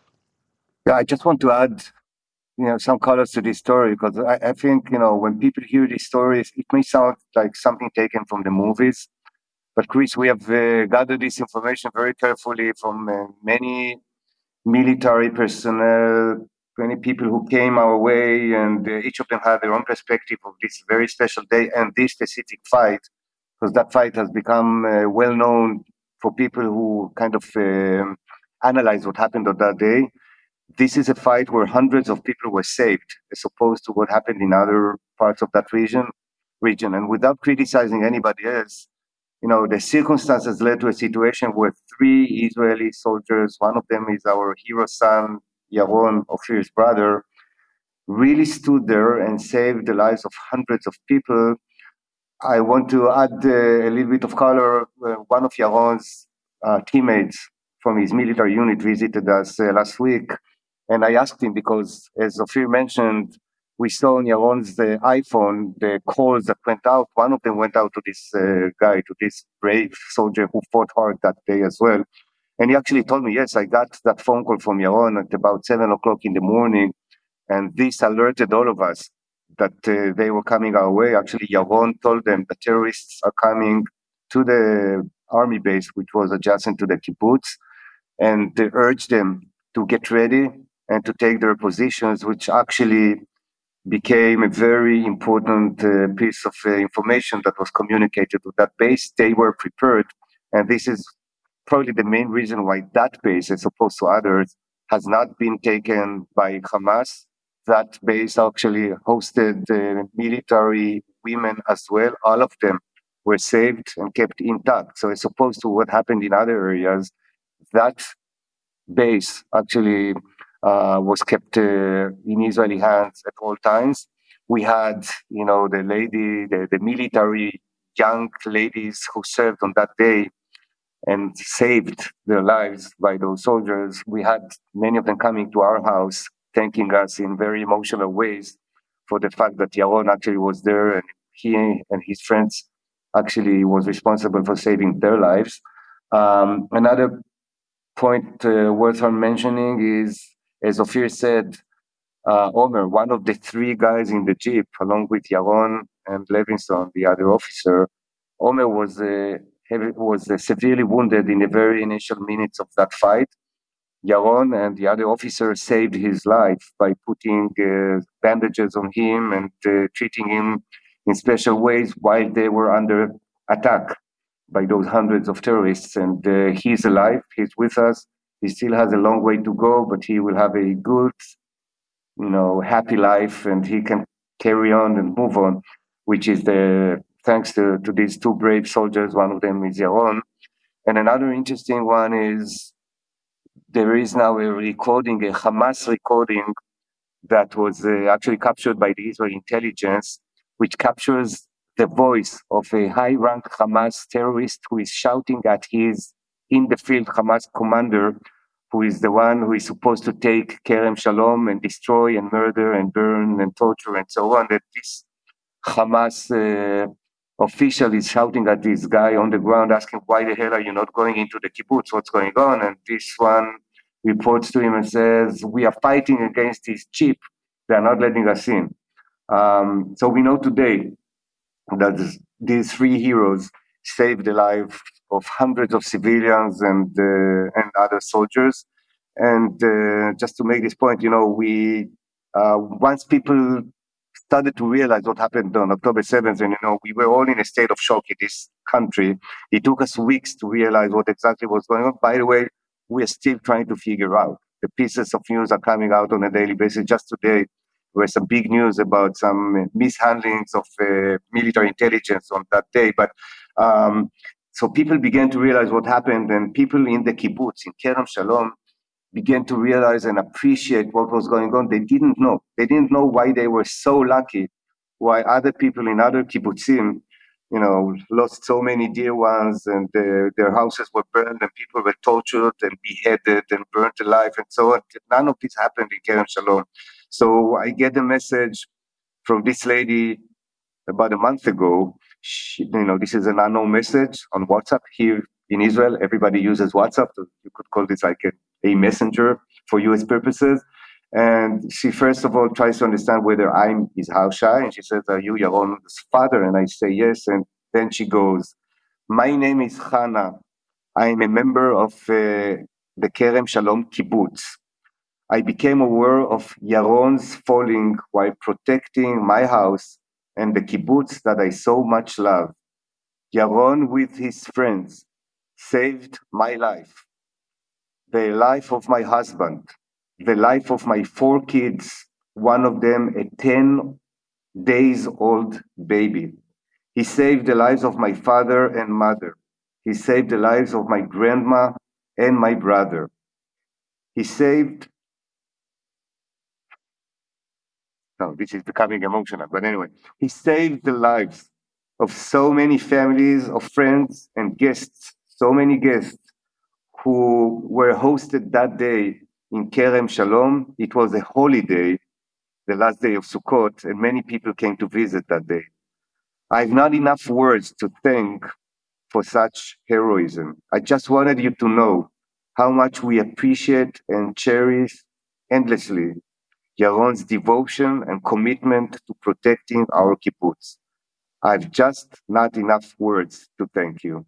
Yeah, I just want to add, some colors to this story, because I think, when people hear these stories, it may sound like something taken from the movies. But Chris, we have gathered this information very carefully from many military personnel, many people who came our way, and each of them had their own perspective of this very special day and this specific fight, because that fight has become well known for people who kind of analyze what happened on that day. This is a fight where hundreds of people were saved, as opposed to what happened in other parts of that region. And without criticizing anybody else, the circumstances led to a situation where 3 Israeli soldiers, one of them is our hero son, Yaron, Ofir's brother, really stood there and saved the lives of hundreds of people. I want to add a little bit of color. One of Yaron's teammates from his military unit visited us last week, and I asked him because, as Ofir mentioned, we saw on Yaron's iPhone the calls that went out. One of them went out to this guy, to this brave soldier who fought hard that day as well. And he actually told me, yes, I got that phone call from Yaron at about 7 o'clock in the morning, and this alerted all of us that they were coming our way. Actually, Yaron told them the terrorists are coming to the army base, which was adjacent to the kibbutz, and they urged them to get ready and to take their positions, which actually became a very important piece of information that was communicated to that base. They were prepared, and this is probably the main reason why that base, as opposed to others, has not been taken by Hamas. That base actually hosted military women as well. All of them were saved and kept intact. So as opposed to what happened in other areas, that base actually was kept in Israeli hands at all times. We had, the military young ladies who served on that day and saved their lives by those soldiers. We had many of them coming to our house, thanking us in very emotional ways for the fact that Yaron actually was there, and he and his friends actually was responsible for saving their lives. Another point worth mentioning is, as Ophir said, Omer, one of the three guys in the jeep, along with Yaron and Levinson, the other officer, Omer was severely wounded in the very initial minutes of that fight. Yaron and the other officer saved his life by putting bandages on him and treating him in special ways while they were under attack by those hundreds of terrorists. And he's alive, he's with us. He still has a long way to go, but he will have a good, happy life, and he can carry on and move on, which is thanks to these two brave soldiers. One of them is Yaron. And another interesting one is there is now a recording, a Hamas recording that was actually captured by the Israeli intelligence, which captures the voice of a high-ranked Hamas terrorist who is shouting at his in-the-field Hamas commander, who is the one who is supposed to take Kerem Shalom and destroy and murder and burn and torture and so on, that this Hamas official is shouting at this guy on the ground, asking, why the hell are you not going into the kibbutz? What's going on? And this one reports to him and says, we are fighting against this jeep. They are not letting us in. So we know today that these three heroes saved the life of hundreds of civilians and other soldiers. And just to make this point, once people started to realize what happened on October 7th, and we were all in a state of shock in this country. It took us weeks to realize what exactly was going on. By the way, we are still trying to figure out. The pieces of news are coming out on a daily basis. Just today, there were some big news about some mishandlings of military intelligence on that day. But so people began to realize what happened, and people in the kibbutz, in Kerem Shalom, began to realize and appreciate what was going on. They didn't know. They didn't know why they were so lucky, why other people in other kibbutzim, lost so many dear ones, and their houses were burned, and people were tortured and beheaded and burnt alive, and so on. None of this happened in Kerem Shalom. So I get a message from this lady about a month ago. This is an unknown message on WhatsApp. Here in Israel, everybody uses WhatsApp. So you could call this like a messenger for US purposes. And she first of all tries to understand whether I'm his Haushai. And she says, are you Yaron's father? And I say yes. And then she goes, my name is Hannah. I am a member of the Kerem Shalom kibbutz. I became aware of Yaron's falling while protecting my house and the kibbutz that I so much love. Yaron with his friends saved my life, the life of my husband, the life of my 4 kids, one of them a 10 days old baby. He saved the lives of my father and mother. He saved the lives of my grandma and my brother. He saved... No, this is becoming emotional, but anyway, he saved the lives of so many families, of friends and guests, so many guests who were hosted that day in Kerem Shalom. It was a holiday, the last day of Sukkot, and many people came to visit that day. I have not enough words to thank for such heroism. I just wanted you to know how much we appreciate and cherish endlessly Yaron's devotion and commitment to protecting our kibbutz. I've just not enough words to thank you.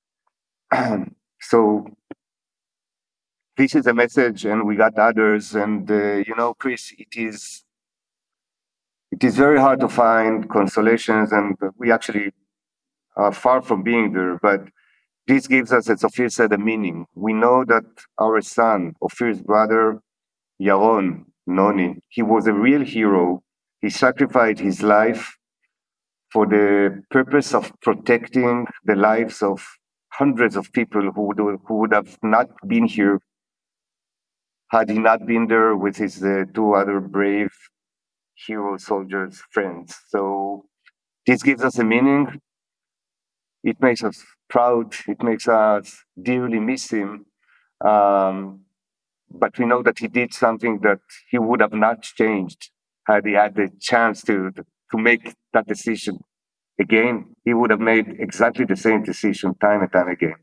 So this is a message, and we got others. And Chris, it is very hard to find consolations, and we actually are far from being there. But this gives us, as Ophir said, a meaning. We know that our son, Ophir's brother, Yaron, Noni, he was a real hero. He sacrificed his life for the purpose of protecting the lives of hundreds of people who would have not been here had he not been there with his 2 other brave hero soldiers, friends. So this gives us a meaning. It makes us proud. It makes us dearly miss him. But we know that he did something that he would have not changed had he had the chance to make that decision. again, he would have made exactly the same decision time and time again.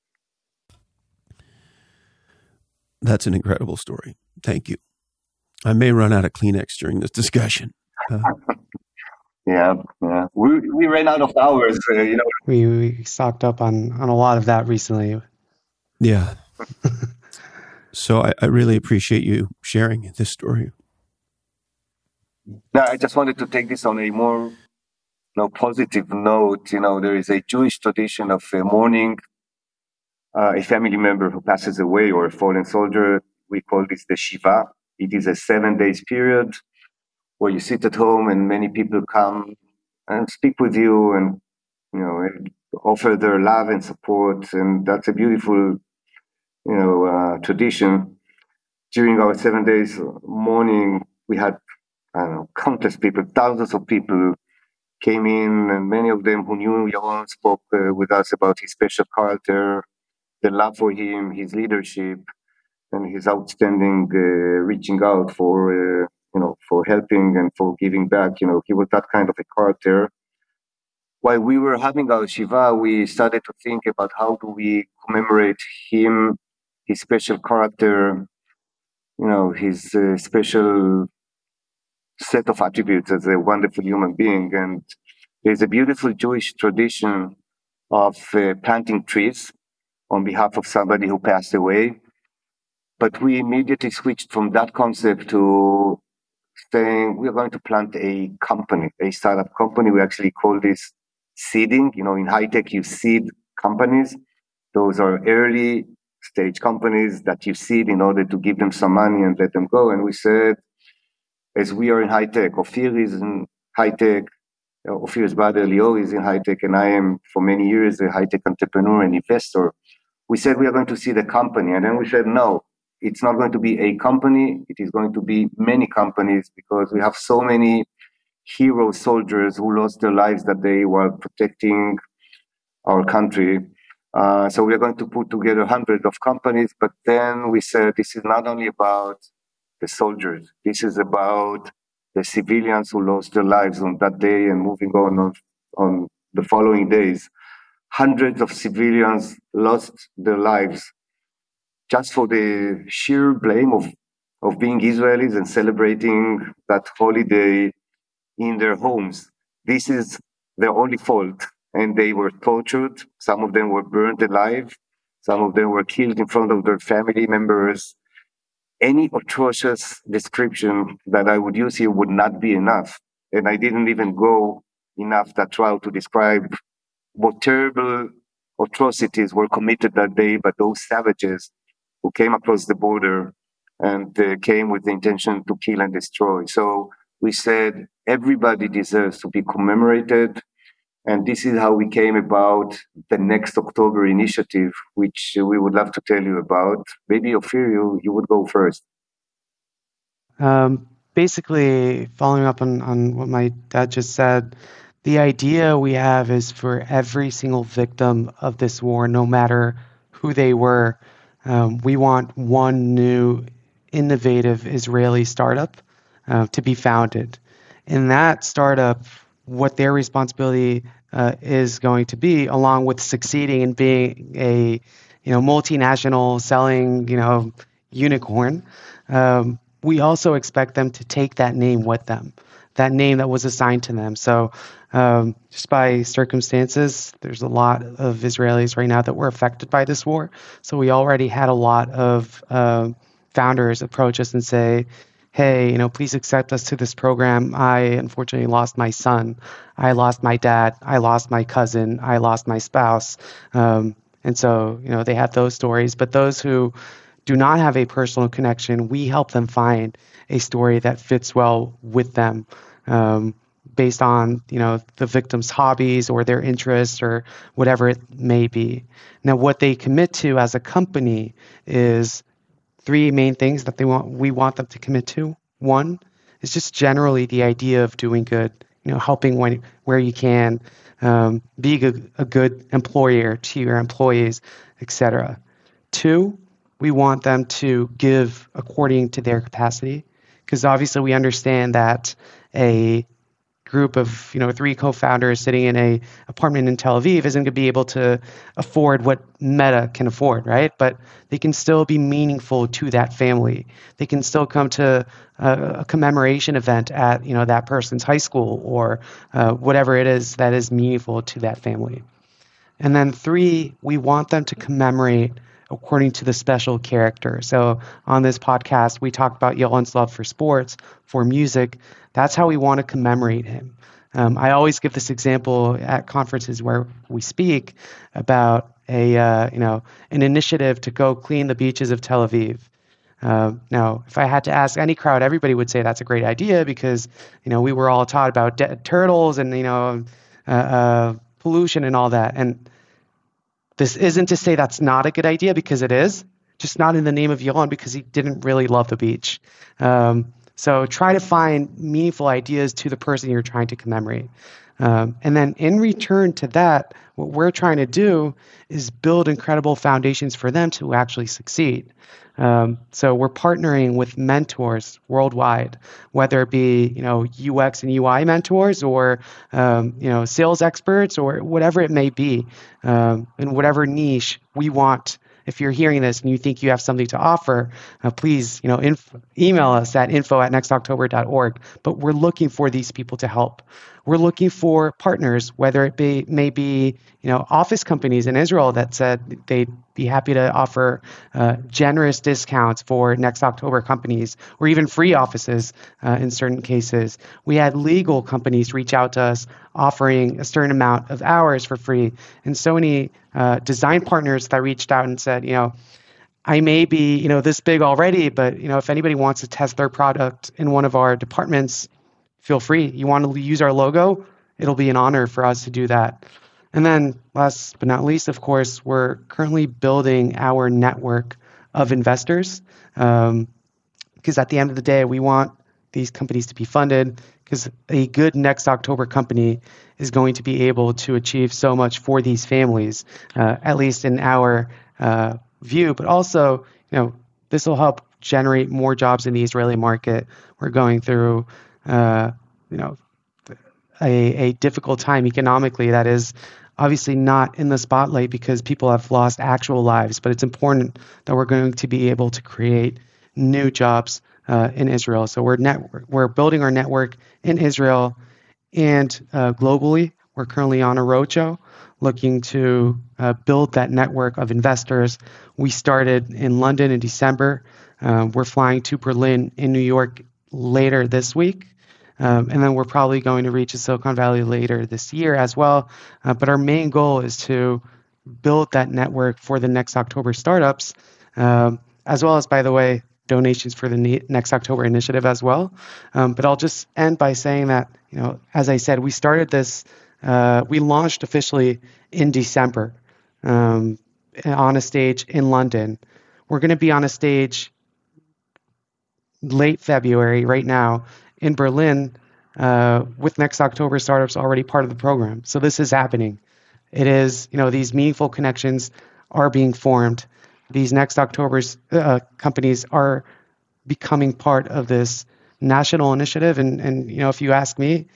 That's an incredible story. Thank you. I may run out of Kleenex during this discussion. Yeah. We ran out of hours, We stocked up on a lot of that recently. Yeah. So I really appreciate you sharing this story. Now, I just wanted to take this on a more positive note. There is a Jewish tradition of mourning a family member who passes away or a fallen soldier. We call this the Shiva. It is a 7 days period where you sit at home and many people come and speak with you and offer their love and support, and that's a beautiful tradition. During our 7 days mourning, we had countless people, thousands of people came in, and many of them who knew Yaron spoke with us about his special character, the love for him, his leadership, and his outstanding reaching out for helping and for giving back. He was that kind of a character. While we were having our Shiva, we started to think about how do we commemorate him, his special character, his special set of attributes as a wonderful human being. And there's a beautiful Jewish tradition of planting trees on behalf of somebody who passed away. But we immediately switched from that concept to saying we're going to plant a company, a startup company. We actually call this seeding. In high tech, you seed companies. Those are early stage companies that you seed in order to give them some money and let them go. And we said, as we are in high tech, Ophir is in high tech, Ophir's brother Lior is in high tech, and I am for many years a high tech entrepreneur and investor. We said we are going to seed a company. And then we said, no, it's not going to be a company. It is going to be many companies, because we have so many hero soldiers who lost their lives that day while protecting our country. So we are going to put together hundreds of companies. But then we said, this is not only about the soldiers. This is about the civilians who lost their lives on that day and moving on the following days. Hundreds of civilians lost their lives just for the sheer blame of being Israelis and celebrating that holiday in their homes. This is their only fault. And they were tortured. Some of them were burned alive. Some of them were killed in front of their family members. Any atrocious description that I would use here would not be enough. And I didn't even go enough that route to describe what terrible atrocities were committed that day by those savages who came across the border and came with the intention to kill and destroy. So we said everybody deserves to be commemorated. And this is how we came about the Next October initiative, which we would love to tell you about. Maybe, Ophir, you would go first. Basically, following up on what my dad just said, the idea we have is for every single victim of this war, no matter who they were, we want one new innovative Israeli startup to be founded. In that startup, what their responsibility is going to be, along with succeeding and being a multinational selling unicorn, we also expect them to take that name with them, that name that was assigned to them. So just by circumstances, there's a lot of Israelis right now that were affected by this war. So we already had a lot of founders approach us and say, hey, please accept us to this program. I unfortunately lost my son. I lost my dad. I lost my cousin. I lost my spouse. And so, they have those stories. But those who do not have a personal connection, we help them find a story that fits well with them based on, the victim's hobbies or their interests or whatever it may be. Now, what they commit to as a company is three main things that we want them to commit to. One is just generally the idea of doing good, helping where you can, being a good employer to your employees, etc. Two, we want them to give according to their capacity, because obviously we understand that a group of, 3 co-founders sitting in a apartment in Tel Aviv isn't going to be able to afford what Meta can afford, right? But they can still be meaningful to that family. They can still come to a commemoration event at, that person's high school or whatever it is that is meaningful to that family. And then 3, we want them to commemorate according to the special character. So on this podcast, we talked about Yolan's love for sports, for music. That's how we want to commemorate him. I always give this example at conferences where we speak about an initiative to go clean the beaches of Tel Aviv. Now, if I had to ask any crowd, everybody would say that's a great idea because, we were all taught about dead turtles and, pollution and all that. And this isn't to say that's not a good idea, because it is, just not in the name of Yolan, because he didn't really love the beach. So try to find meaningful ideas to the person you're trying to commemorate. And then in return to that, what we're trying to do is build incredible foundations for them to actually succeed. So we're partnering with mentors worldwide, whether it be, UX and UI mentors or, sales experts or whatever it may be, in whatever niche we want. If you're hearing this and you think you have something to offer, please, email us at info@nextoctober.org. But we're looking for these people to help. We're looking for partners, whether it may be, office companies in Israel that said they'd be happy to offer generous discounts for Next October companies, or even free offices in certain cases. We had legal companies reach out to us offering a certain amount of hours for free, and so many design partners that reached out and said, I may be, this big already, but, if anybody wants to test their product in one of our departments, feel free. You want to use our logo? It'll be an honor for us to do that. And then last but not least, of course, we're currently building our network of investors, because at the end of the day, we want these companies to be funded, because a good Next October company is going to be able to achieve so much for these families, at least in our view. But also, this will help generate more jobs in the Israeli market. We're going through a difficult time economically that is obviously not in the spotlight because people have lost actual lives, but it's important that we're going to be able to create new jobs in Israel. So we're building our network in Israel and globally. We're currently on a roadshow looking to build that network of investors. We started in London in December. We're flying to Berlin in New York later this week. And then we're probably going to reach Silicon Valley later this year as well. But our main goal is to build that network for the Next October startups, as well as, by the way, donations for the Next October initiative as well. But I'll just end by saying that, as I said, we started this, we launched officially in December on a stage in London. We're going to be on a stage late February right now in Berlin with Next October startups already part of the program. So this is happening. It is, these meaningful connections are being formed. These Next October's companies are becoming part of this national initiative. And if you ask me,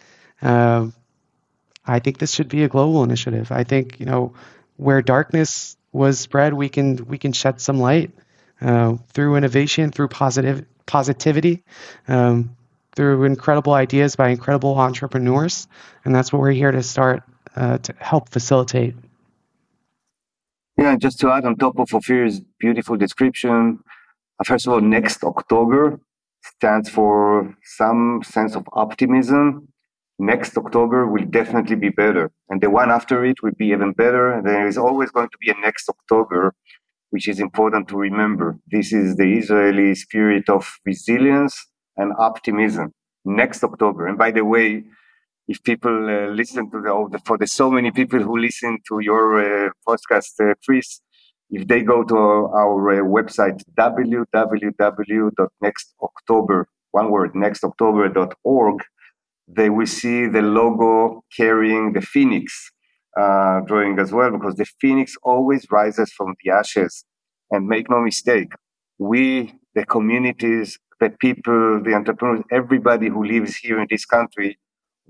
I think this should be a global initiative. I think, where darkness was spread, we can shed some light through innovation, through positivity, through incredible ideas by incredible entrepreneurs. And that's what we're here to start to help facilitate. Yeah, just to add on top of Ofir's beautiful description, first of all, Next October stands for some sense of optimism. Next October will definitely be better. And the one after it will be even better. And there is always going to be a next October, which is important to remember. This is the Israeli spirit of resilience and optimism. Next October. And by the way, if people listen to for the so many people who listen to your podcast, Chris, if they go to our website, www.nextoctober, one word, nextoctober.org, they will see the logo carrying the phoenix drawing as well, because the phoenix always rises from the ashes. And make no mistake, we, the communities, the people, the entrepreneurs, everybody who lives here in this country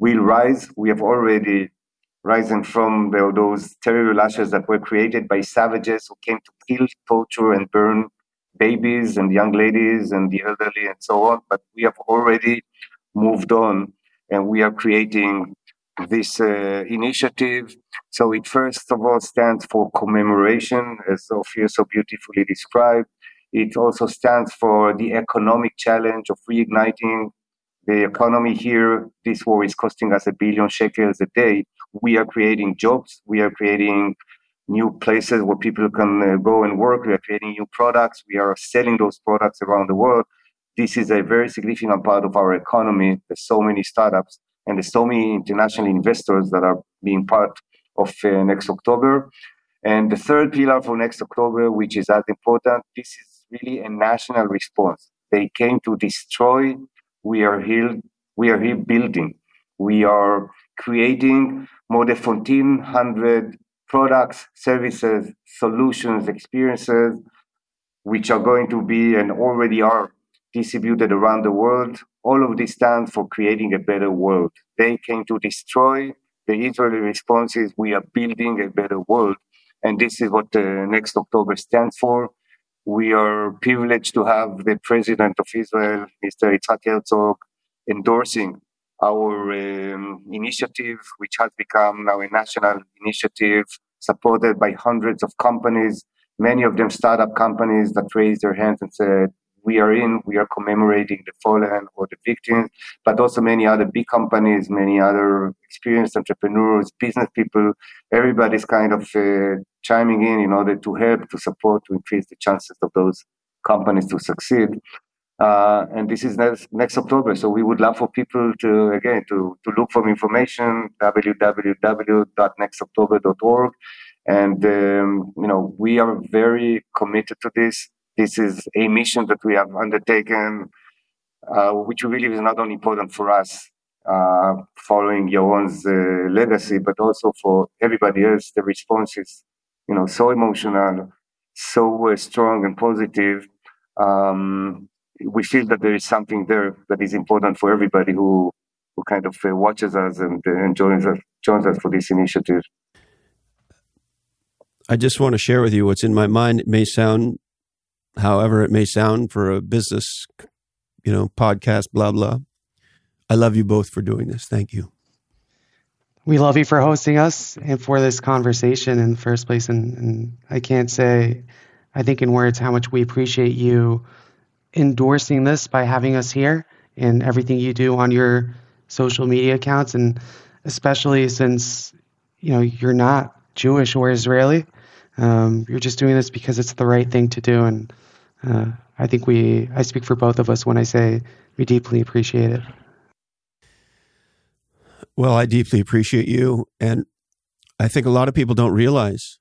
will rise. We have already risen from those terrible ashes that were created by savages who came to kill, torture, and burn babies and young ladies and the elderly and so on. But we have already moved on, and we are creating this initiative. So it first of all stands for commemoration, as Ophir so beautifully described. It also stands for the economic challenge of reigniting the economy here. This war is costing us 1 billion shekels a day. We are creating jobs. We are creating new places where people can go and work. We are creating new products. We are selling those products around the world. This is a very significant part of our economy. There's so many startups and there's so many international investors that are being part of Next October. And the third pillar for Next October, which is as important, this is really a national response. They came to destroy. We are here building. We are creating more than 1,400 products, services, solutions, experiences, which are going to be and already are distributed around the world. All of this stands for creating a better world. They came to destroy. The Israeli response is we are building a better world. And this is what Next October stands for. We are privileged to have the President of Israel, Mr. Yitzhak Herzog, endorsing our initiative, which has become now a national initiative supported by hundreds of companies, many of them startup companies that raised their hands and said, we are commemorating the fallen or the victims, but also many other big companies, many other experienced entrepreneurs, business people. Everybody's kind of chiming in order to help, to support, to increase the chances of those companies to succeed. And this is next October. So we would love for people to look for information, www.nextoctober.org. And, we are very committed to this. This is a mission that we have undertaken, which we believe is not only important for us, following Yaron's legacy, but also for everybody else. The response is, so emotional, so strong and positive. We feel that there is something there that is important for everybody who kind of watches us and joins us for this initiative. I just want to share with you what's in my mind. It may sound however it may sound for a business, podcast, blah, blah. I love you both for doing this. Thank you. We love you for hosting us and for this conversation in the first place. And I can't say, I think in words, how much we appreciate you endorsing this by having us here and everything you do on your social media accounts. And especially since, you're not Jewish or Israeli, you're just doing this because it's the right thing to do. And I think I speak for both of us when I say we deeply appreciate it. Well, I deeply appreciate you. And I think a lot of people don't realize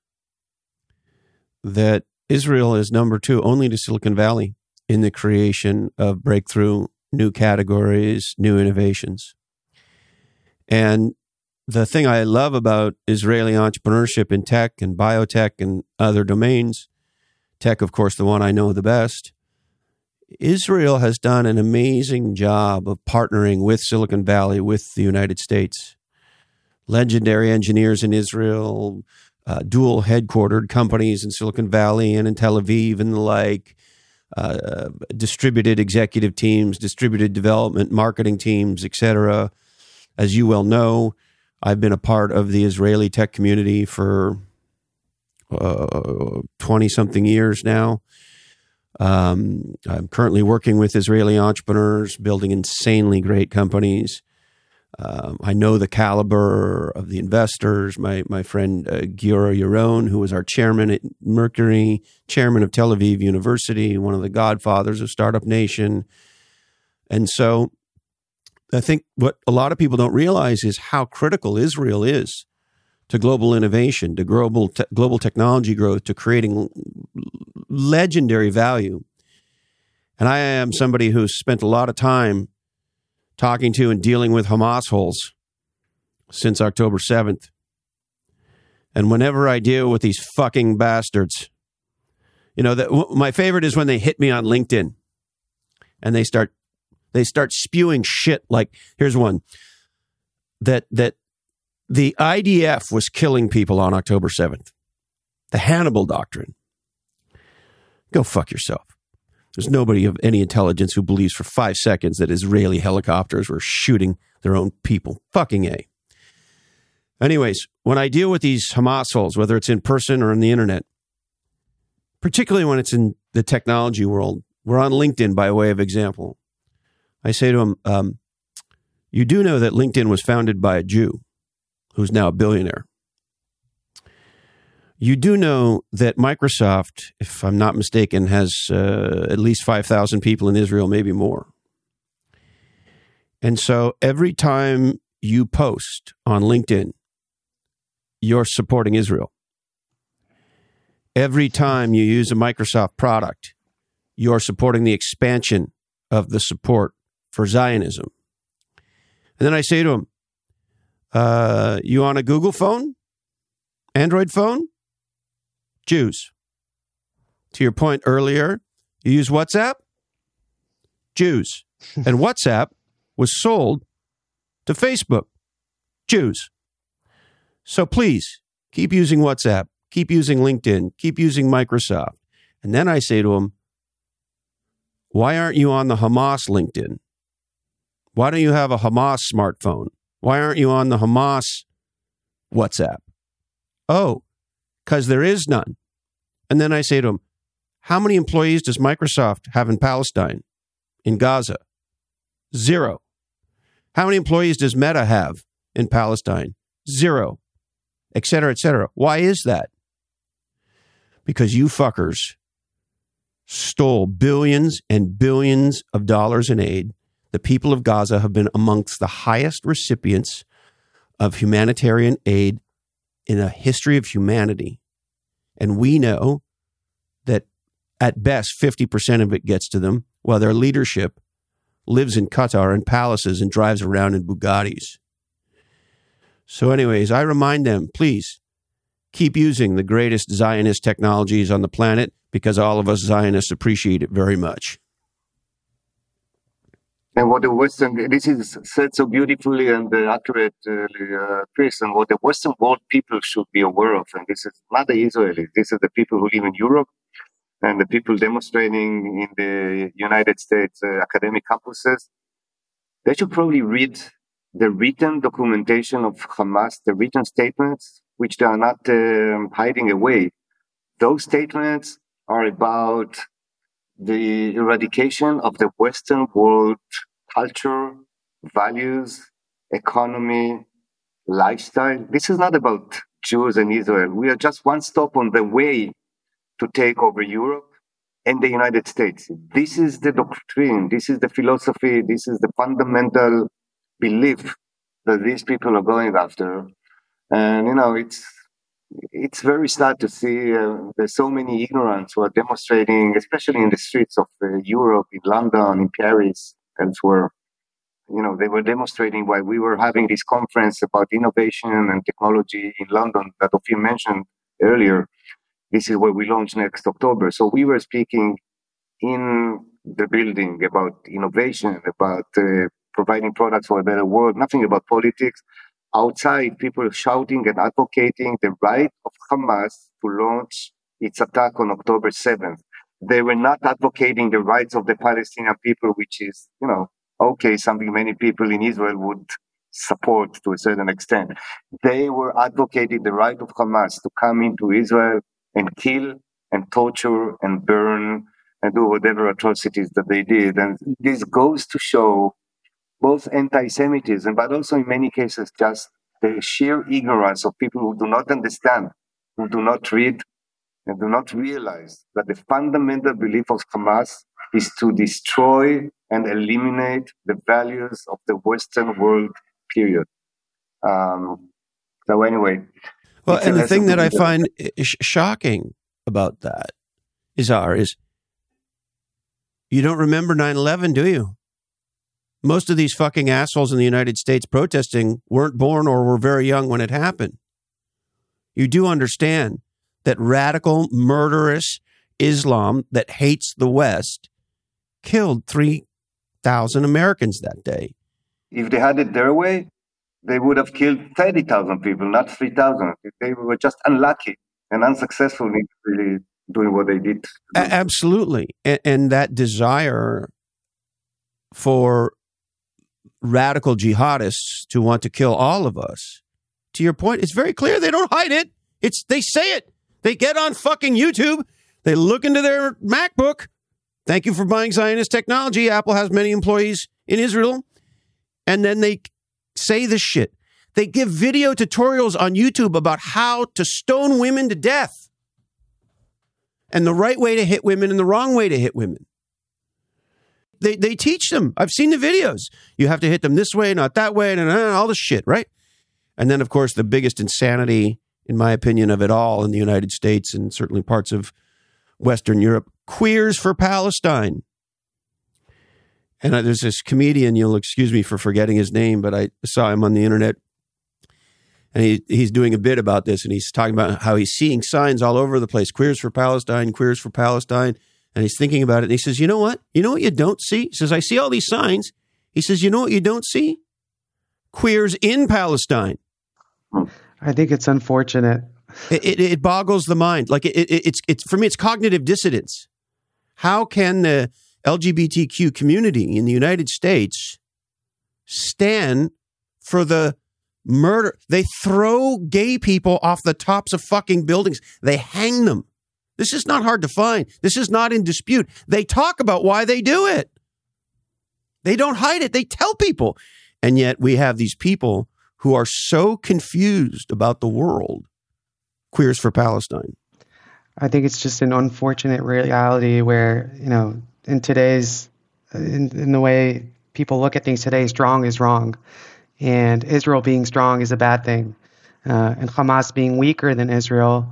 that Israel is number 2 only to Silicon Valley in the creation of breakthrough, new categories, new innovations. And the thing I love about Israeli entrepreneurship in tech and biotech and other domains, tech, of course, the one I know the best, Israel has done an amazing job of partnering with Silicon Valley, with the United States. Legendary engineers in Israel, dual headquartered companies in Silicon Valley and in Tel Aviv and the like, distributed executive teams, distributed development, marketing teams, etc. As you well know, I've been a part of the Israeli tech community for 20-something years now. I'm currently working with Israeli entrepreneurs, building insanely great companies. I know the caliber of the investors. My friend Giora Yaron, who was our chairman at Mercury, chairman of Tel Aviv University, one of the godfathers of Startup Nation. And so I think what a lot of people don't realize is how critical Israel is to global innovation, to global technology growth, to creating legendary value. And I am somebody who's spent a lot of time talking to and dealing with Hamas holes since October 7th. And whenever I deal with these fucking bastards, my favorite is when they hit me on LinkedIn and they start spewing shit like, here's one. that the IDF was killing people on October 7th. The Hannibal Doctrine. Go fuck yourself. There's nobody of any intelligence who believes for 5 seconds that Israeli helicopters were shooting their own people. Fucking A. Anyways, when I deal with these Hamas holes, whether it's in person or on the internet, particularly when it's in the technology world, we're on LinkedIn by way of example. I say to them, you do know that LinkedIn was founded by a Jew who's now a billionaire. You do know that Microsoft, if I'm not mistaken, has at least 5,000 people in Israel, maybe more. And so every time you post on LinkedIn, you're supporting Israel. Every time you use a Microsoft product, you're supporting the expansion of the support for Zionism. And then I say to him, you on a Google phone? Android phone? Jews. To your point earlier, you use WhatsApp? Jews. And WhatsApp was sold to Facebook. Jews. So please, keep using WhatsApp, keep using LinkedIn, keep using Microsoft. And then I say to them, why aren't you on the Hamas LinkedIn? Why don't you have a Hamas smartphone? Why aren't you on the Hamas WhatsApp? Oh, because there is none. And then I say to them, how many employees does Microsoft have in Palestine, in Gaza? 0. How many employees does Meta have in Palestine? 0. Et cetera, et cetera. Why is that? Because you fuckers stole billions and billions of dollars in aid. The people of Gaza have been amongst the highest recipients of humanitarian aid in a history of humanity. And we know that at best 50% of it gets to them, while their leadership lives in Qatar in palaces and drives around in Bugattis. So anyways, I remind them, please keep using the greatest Zionist technologies on the planet, because all of us Zionists appreciate it very much. And what the Western, this is said so beautifully and accurate, Chris, and what the Western world people should be aware of, and this is not the Israelis, this is the people who live in Europe and the people demonstrating in the United States academic campuses. They should probably read the written documentation of Hamas, the written statements, which they are not hiding away. Those statements are about the eradication of the Western world culture, values, economy, lifestyle. This is not about Jews and Israel. We are just one stop on the way to take over Europe and the United States. This is the doctrine, this is the philosophy, this is the fundamental belief that these people are going after. And, you know, it's very sad to see there's so many ignorants who are demonstrating, especially in the streets of Europe, in London, in Paris, elsewhere. You know, they were demonstrating while we were having this conference about innovation and technology in London that Ophir mentioned earlier. This is where we launch next October. So we were speaking in the building about innovation, about providing products for a better world, nothing about politics. Outside, people shouting and advocating the right of Hamas to launch its attack on October 7th. They were not advocating the rights of the Palestinian people, which is, you know, okay, something many people in Israel would support to a certain extent. They were advocating the right of Hamas to come into Israel and kill and torture and burn and do whatever atrocities that they did. And this goes to show both anti-Semitism, but also in many cases just the sheer ignorance of people who do not understand, who do not read, and do not realize that the fundamental belief of Hamas is to destroy and eliminate the values of the Western world, period. So anyway. Well, and the thing that I find shocking about that is you don't remember 9/11, do you? Most of these fucking assholes in the United States protesting weren't born or were very young when it happened. You do understand that radical, murderous Islam that hates the West killed 3,000 Americans that day. If they had it their way, they would have killed 30,000 people, not 3,000. They were just unlucky and unsuccessful in really doing what they did. Absolutely. And that desire for radical jihadists to want to kill all of us, to your point, it's very clear. They don't hide it. They say it. They get on fucking YouTube. They look into their MacBook. Thank you for buying Zionist technology. Apple has many employees in Israel. And then they say this shit. They give video tutorials on YouTube about how to stone women to death and the right way to hit women and the wrong way to hit women. They teach them. I've seen the videos. You have to hit them this way, not that way, and all this shit, right? And then, of course, the biggest insanity, in my opinion, of it all in the United States and certainly parts of Western Europe, Queers for Palestine. And there's this comedian, you'll excuse me for forgetting his name, but I saw him on the internet. And he's doing a bit about this, and he's talking about how he's seeing signs all over the place, Queers for Palestine, Queers for Palestine. And he's thinking about it, and he says, you know what? You know what you don't see? He says, I see all these signs. He says, you know what you don't see? Queers in Palestine. I think it's unfortunate. It boggles the mind. Like it's for me, it's cognitive dissonance. How can the LGBTQ community in the United States stand for the murder? They throw gay people off the tops of fucking buildings. They hang them. This is not hard to find. This is not in dispute. They talk about why they do it. They don't hide it. They tell people. And yet we have these people who are so confused about the world. Queers for Palestine. I think it's just an unfortunate reality where, in today's, in the way people look at things today, strong is wrong. And Israel being strong is a bad thing. And Hamas being weaker than Israel,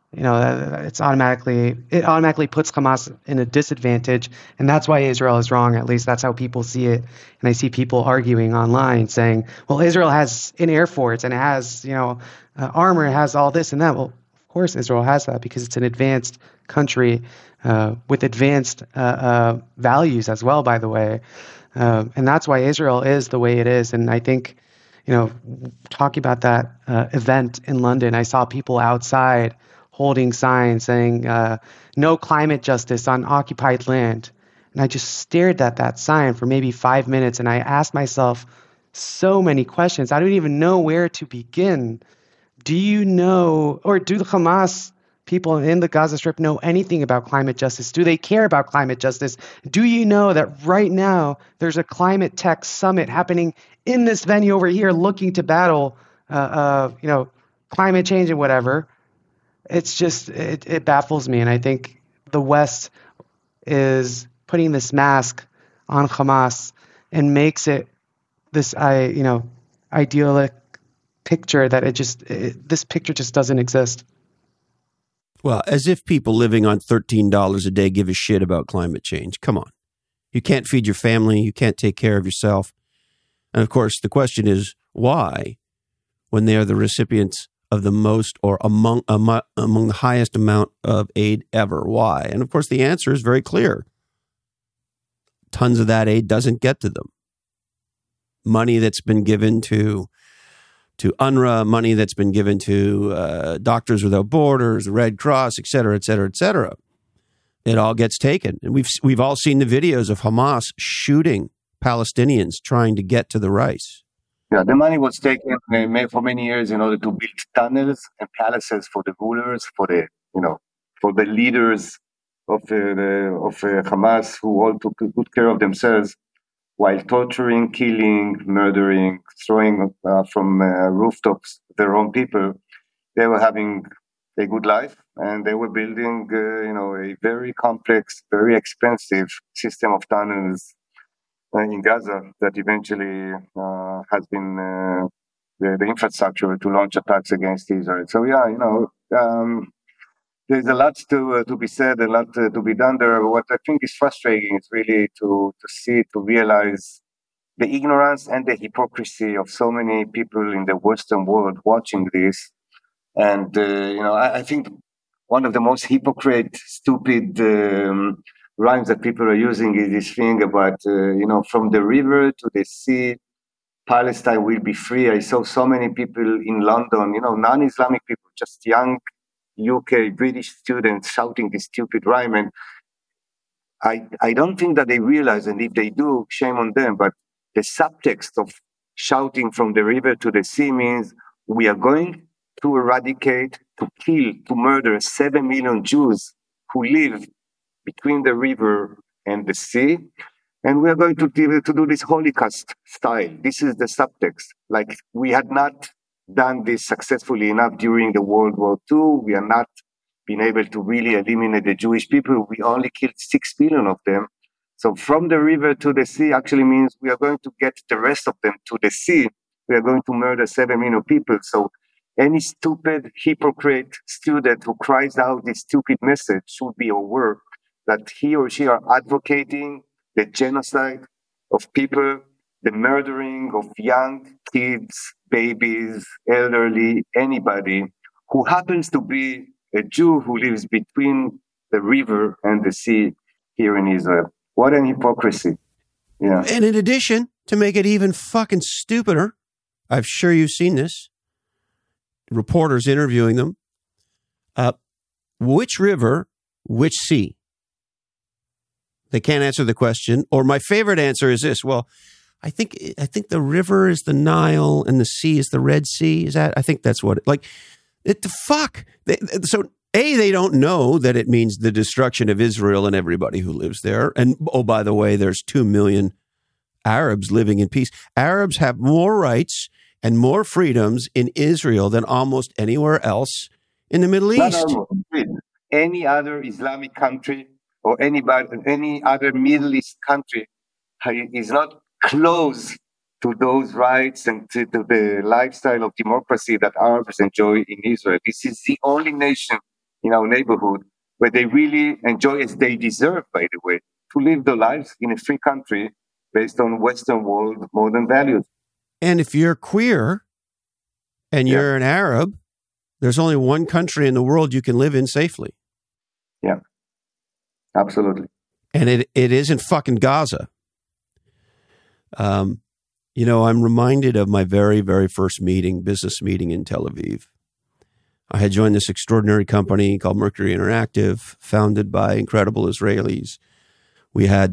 it automatically puts Hamas in a disadvantage. And that's why Israel is wrong. At least that's how people see it. And I see people arguing online saying, well, Israel has an air force and it has, armor, it has all this and that. Well, of course Israel has that because it's an advanced country with advanced values as well, by the way. And that's why Israel is the way it is. And I think, talking about that event in London, I saw people outside holding signs saying, no climate justice on occupied land. And I just stared at that sign for maybe 5 minutes. And I asked myself so many questions. I don't even know where to begin. Do you know, or do the Hamas people in the Gaza Strip know anything about climate justice? Do they care about climate justice? Do you know that right now there's a climate tech summit happening in this venue over here looking to battle, climate change and whatever? It's just, it baffles me. And I think the West is putting this mask on Hamas and makes it this, idyllic picture that this picture just doesn't exist. Well, as if people living on $13 a day give a shit about climate change. Come on. You can't feed your family. You can't take care of yourself. And of course, the question is why, when they are the recipients of the most or among the highest amount of aid ever? Why? And of course, the answer is very clear. Tons of that aid doesn't get to them. Money that's been given to UNRWA, money that's been given to Doctors Without Borders, the Red Cross, et cetera, et cetera, et cetera. It all gets taken. And we've all seen the videos of Hamas shooting Palestinians trying to get to the rice. Yeah, the money was taken for many years in order to build tunnels and palaces for the rulers, for the leaders of Hamas, who all took good care of themselves, while torturing, killing, murdering, throwing from rooftops their own people. They were having a good life, and they were building, a very complex, very expensive system of tunnels in Gaza that eventually has been the infrastructure to launch attacks against Israel. So there's a lot to be said, a lot to be done there. What I think is frustrating is really to see, to realize the ignorance and the hypocrisy of so many people in the Western world watching this. And I think one of the most hypocrite, stupid rhymes that people are using is this thing about, from the river to the sea, Palestine will be free. I saw so many people in London, non-Islamic people, just young UK, British students shouting this stupid rhyme. And I don't think that they realize, and if they do, shame on them, but the subtext of shouting from the river to the sea means we are going to eradicate, to kill, to murder 7 million Jews who live between the river and the sea. And we are going to do this Holocaust style. This is the subtext. Like, we had not done this successfully enough during the World War II. We are not been able to really eliminate the Jewish people. We only killed 6 million of them. So from the river to the sea actually means we are going to get the rest of them to the sea. We are going to murder 7 million people. So any stupid hypocrite student who cries out this stupid message should be aware that he or she are advocating the genocide of people, the murdering of young kids, babies, elderly, anybody who happens to be a Jew who lives between the river and the sea here in Israel. What an hypocrisy. Yeah. And in addition, to make it even fucking stupider, I'm sure you've seen this, reporters interviewing them, which river, which sea? They can't answer the question. Or my favorite answer is this. Well, I think the river is the Nile and the sea is the Red Sea. I think that's what the fuck. They don't know that it means the destruction of Israel and everybody who lives there. And oh, by the way, there's 2 million Arabs living in peace. Arabs have more rights and more freedoms in Israel than almost anywhere else in the Middle East. Any other Islamic country or any other Middle East country is not close to those rights and to the lifestyle of democracy that Arabs enjoy in Israel. This is the only nation in our neighborhood where they really enjoy, as they deserve, by the way, to live their lives in a free country based on Western world modern values. And if you're queer and you're an Arab, there's only one country in the world you can live in safely. Yeah, absolutely. And it isn't fucking Gaza. I'm reminded of my very, very first business meeting in Tel Aviv. I had joined this extraordinary company called Mercury Interactive, founded by incredible Israelis. We had,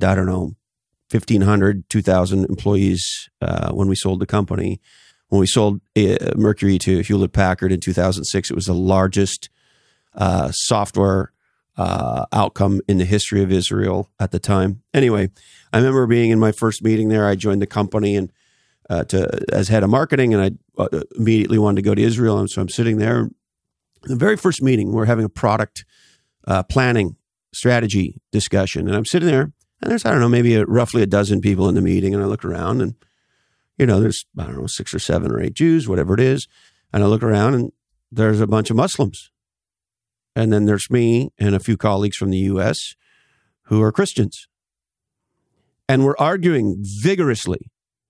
1,500, 2,000 employees when we sold the company. When we sold Mercury to Hewlett-Packard in 2006, it was the largest software outcome in the history of Israel at the time. Anyway, I remember being in my first meeting there. I joined the company and as head of marketing, and I immediately wanted to go to Israel. And so I'm sitting there. The very first meeting, we're having a product planning strategy discussion. And I'm sitting there, and there's, maybe roughly a dozen people in the meeting. And I look around, and, there's, 6 or 7 or 8 Jews, whatever it is. And I look around, and there's a bunch of Muslims. And then there's me and a few colleagues from the U.S. who are Christians. And we're arguing vigorously.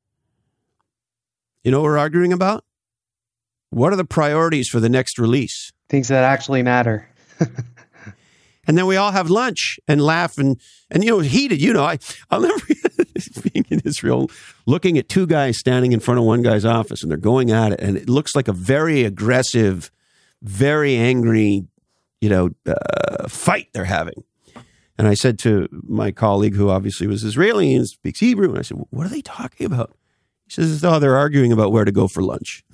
You know what we're arguing about? What are the priorities for the next release? Things that actually matter. And then we all have lunch and laugh and heated. I'll never being in Israel, looking at 2 guys standing in front of one guy's office, and they're going at it, and it looks like a very aggressive, very angry, fight they're having. And I said to my colleague, who obviously was Israeli and speaks Hebrew, and I said, "What are they talking about?" He says, "Oh, they're arguing about where to go for lunch."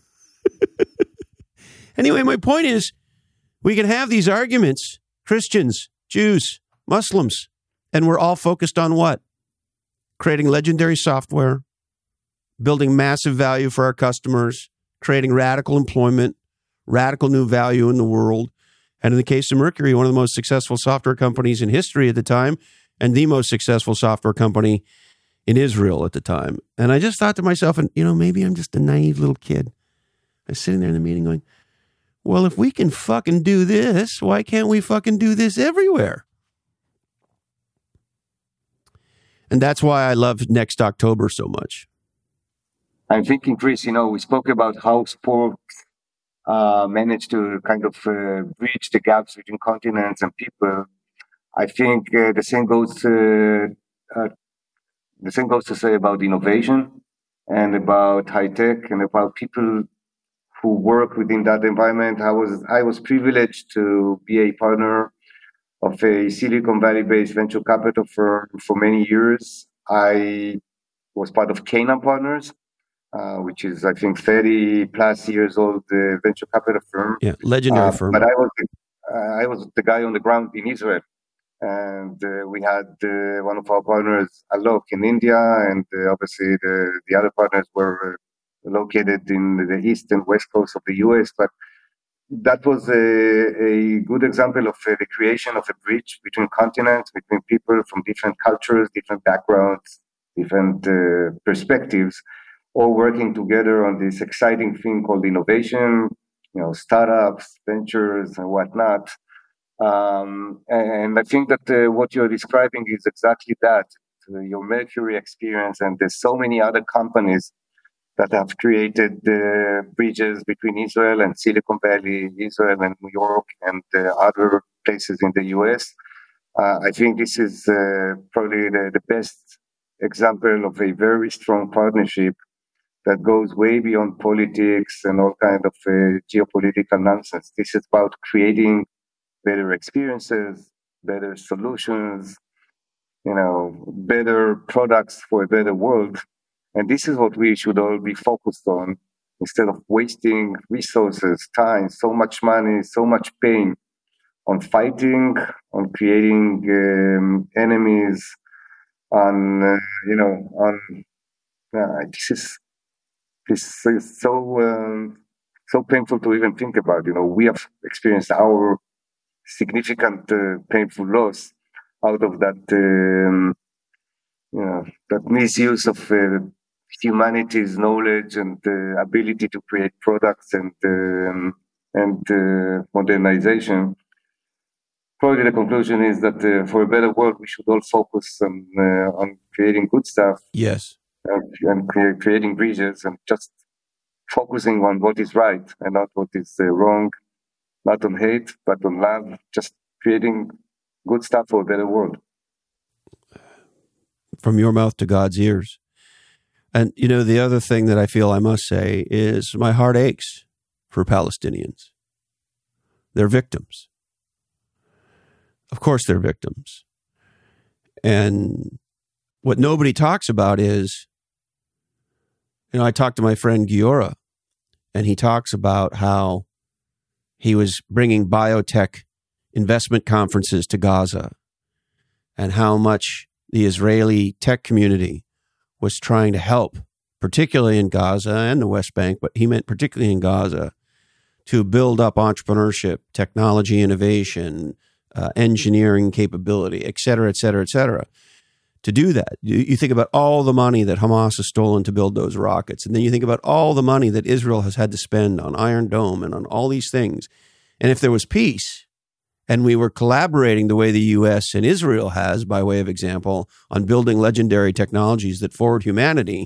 Anyway, my point is, we can have these arguments, Christians, Jews, Muslims, and we're all focused on what? Creating legendary software, building massive value for our customers, creating radical employment, radical new value in the world. And in the case of Mercury, one of the most successful software companies in history at the time, and the most successful software company in Israel at the time. And I just thought to myself, and maybe I'm just a naive little kid. I was sitting there in the meeting going, well, if we can fucking do this, why can't we fucking do this everywhere? And that's why I love Next October so much. I'm thinking, Chris, we spoke about how sports managed to kind of bridge the gaps between continents and people. I think the same goes to say about innovation and about high tech and about people who work within that environment. I was privileged to be a partner of a Silicon Valley-based venture capital firm for many years. I was part of Canaan Partners, which is, I think, 30 plus years old venture capital firm. Yeah, legendary firm. But I was the guy on the ground in Israel. And we had one of our partners, Alok, in India, and obviously the other partners were located in the east and west coast of the US. But that was a good example of the creation of a bridge between continents, between people from different cultures, different backgrounds, different perspectives, all working together on this exciting thing called innovation, startups, ventures, and whatnot. And I think that what you're describing is exactly that, your Mercury experience, and there's so many other companies that have created bridges between Israel and Silicon Valley, Israel and New York, and other places in the US. I think this is probably the best example of a very strong partnership that goes way beyond politics and all kind of geopolitical nonsense. This is about creating better experiences, better solutions, better products for a better world. And this is what we should all be focused on instead of wasting resources, time, so much money, so much pain on fighting, on creating enemies, this is so painful to even think about. We have experienced our significant painful loss out of that that misuse of humanity's knowledge and ability to create products and modernization. Probably the conclusion is that for a better world, we should all focus on creating good stuff. Yes. And creating bridges and just focusing on what is right and not what is wrong, not on hate, but on love, just creating good stuff for a better world. From your mouth to God's ears. And, the other thing that I feel I must say is my heart aches for Palestinians. They're victims. Of course they're victims. And what nobody talks about is, I talked to my friend Giora, and he talks about how he was bringing biotech investment conferences to Gaza and how much the Israeli tech community was trying to help, particularly in Gaza and the West Bank, but he meant particularly in Gaza, to build up entrepreneurship, technology innovation, engineering capability, et cetera, et cetera, et cetera. To do that, you think about all the money that Hamas has stolen to build those rockets, and then you think about all the money that Israel has had to spend on Iron Dome and on all these things. And if there was peace, and we were collaborating the way the U.S. and Israel has, by way of example, on building legendary technologies that forward humanity,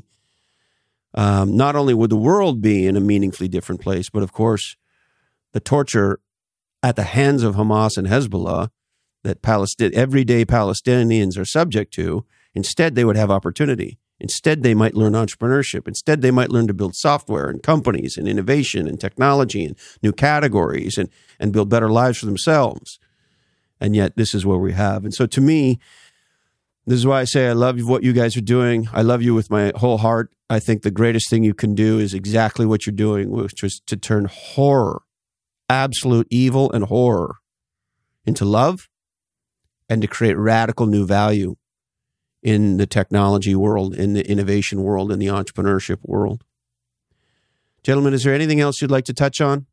not only would the world be in a meaningfully different place, but of course, the torture at the hands of Hamas and Hezbollah that everyday Palestinians are subject to, instead they would have opportunity. Instead, they might learn entrepreneurship. Instead, they might learn to build software and companies and innovation and technology and new categories and build better lives for themselves. And yet, this is where we have. And so to me, this is why I say I love what you guys are doing. I love you with my whole heart. I think the greatest thing you can do is exactly what you're doing, which is to turn horror, absolute evil and horror, into love, and to create radical new value in the technology world, in the innovation world, in the entrepreneurship world. Gentlemen, is there anything else you'd like to touch on?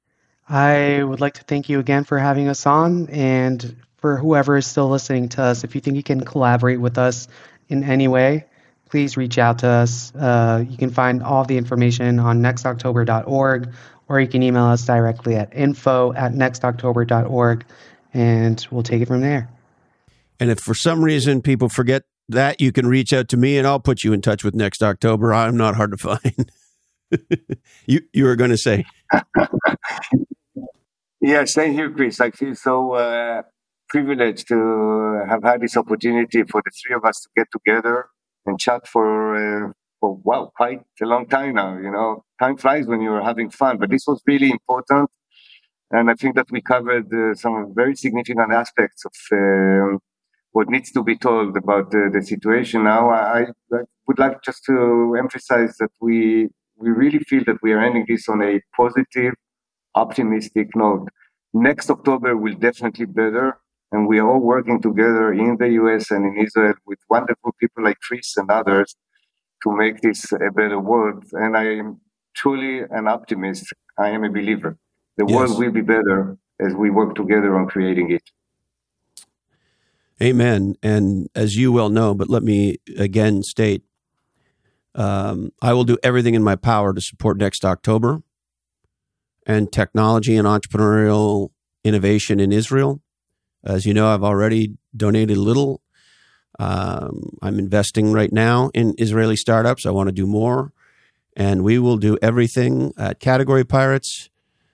I would like to thank you again for having us on, and for whoever is still listening to us, if you think you can collaborate with us in any way, please reach out to us. You can find all the information on nextoctober.org, or you can email us directly at info@nextoctober.org, and we'll take it from there. And if for some reason people forget that, you can reach out to me and I'll put you in touch with Next October. I'm not hard to find. You were going to say. Yeah, same here, Chris. I feel so privileged to have had this opportunity for the three of us to get together and chat for for, wow, quite a long time now. Time flies when you're having fun, but this was really important. And I think that we covered some very significant aspects of what needs to be told about the situation now. I would like just to emphasize that we really feel that we are ending this on a positive, optimistic note. Next October will definitely be better, and we are all working together in the US and in Israel with wonderful people like Chris and others to make this a better world. And I am truly an optimist. I am a believer. The world will be better as we work together on creating it. Amen. And as you well know, but let me again state, I will do everything in my power to support Next October and technology and entrepreneurial innovation in Israel. As you know, I've already donated a little. I'm investing right now in Israeli startups. I want to do more. And we will do everything at Category Pirates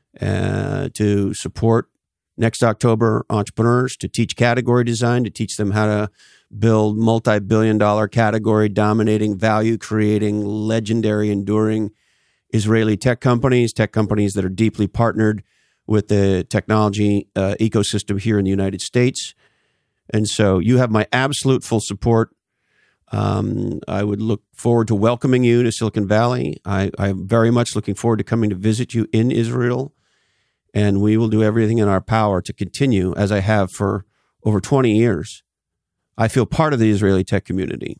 to support Next October entrepreneurs, to teach category design, to teach them how to build multi-billion-dollar category dominating, value-creating, legendary, enduring Israeli tech companies that are deeply partnered with the technology ecosystem here in the United States. And so you have my absolute full support. I would look forward to welcoming you to Silicon Valley. I'm very much looking forward to coming to visit you in Israel. And we will do everything in our power to continue, as I have for over 20 years. I feel part of the Israeli tech community.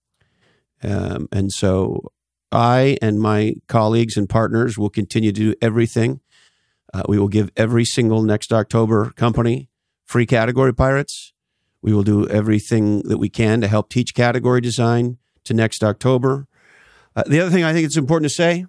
And so I and my colleagues and partners will continue to do everything. We will give every single Next October company free Category Pirates. We will do everything that we can to help teach category design to Next October. The other thing I think it's important to say,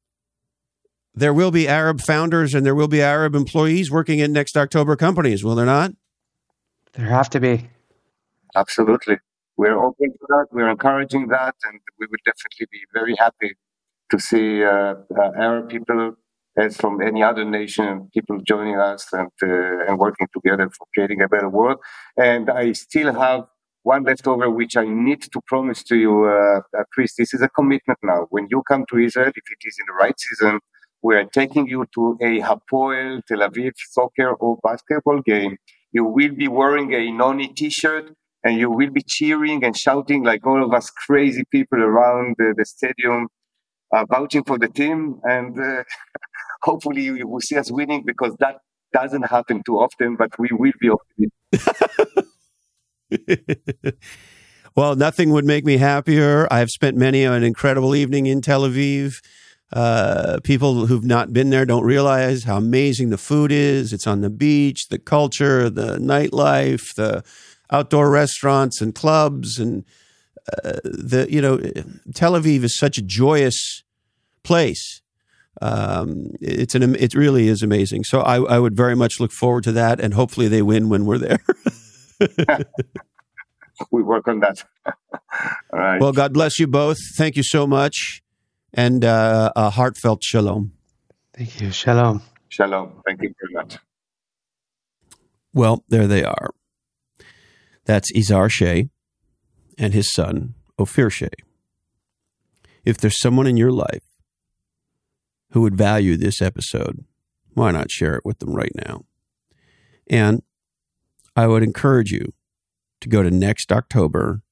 there will be Arab founders and there will be Arab employees working in Next October companies, will there not? There have to be. Absolutely. We're open to that. We're encouraging that. And we would definitely be very happy to see Arab people, as from any other nation, people joining us and working together for creating a better world. And I still have one leftover, which I need to promise to you, Chris. This is a commitment now. When you come to Israel, if it is in the right season, we are taking you to a Hapoel Tel Aviv soccer or basketball game. You will be wearing a Noni t-shirt and you will be cheering and shouting like all of us crazy people around the stadium, vouching for the team. And hopefully you will see us winning, because that doesn't happen too often, but we will be optimistic. Well, nothing would make me happier. I have spent many an incredible evening in Tel Aviv. People who've not been there don't realize how amazing the food is. It's on the beach, the culture, the nightlife, the outdoor restaurants and clubs, and Tel Aviv is such a joyous place. It really is amazing. So I would very much look forward to that, and hopefully they win when we're there. We work on that. All right. Well, God bless you both. Thank you so much. And a heartfelt shalom. Thank you. Shalom. Shalom. Thank you very much. Well, there they are. That's Yizhar Shea and his son, Ophir Shea. If there's someone in your life who would value this episode, why not share it with them right now? And I would encourage you to go to nextoctober.org.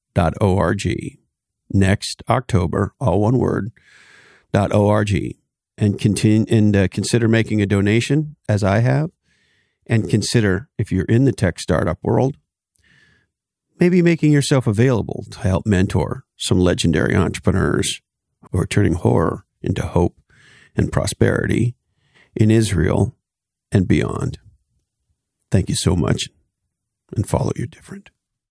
Next October, all one word, .org, and continue and consider making a donation, as I have, and consider, if you're in the tech startup world, maybe making yourself available to help mentor some legendary entrepreneurs who are turning horror into hope and prosperity in Israel and beyond. Thank you so much, and follow your different.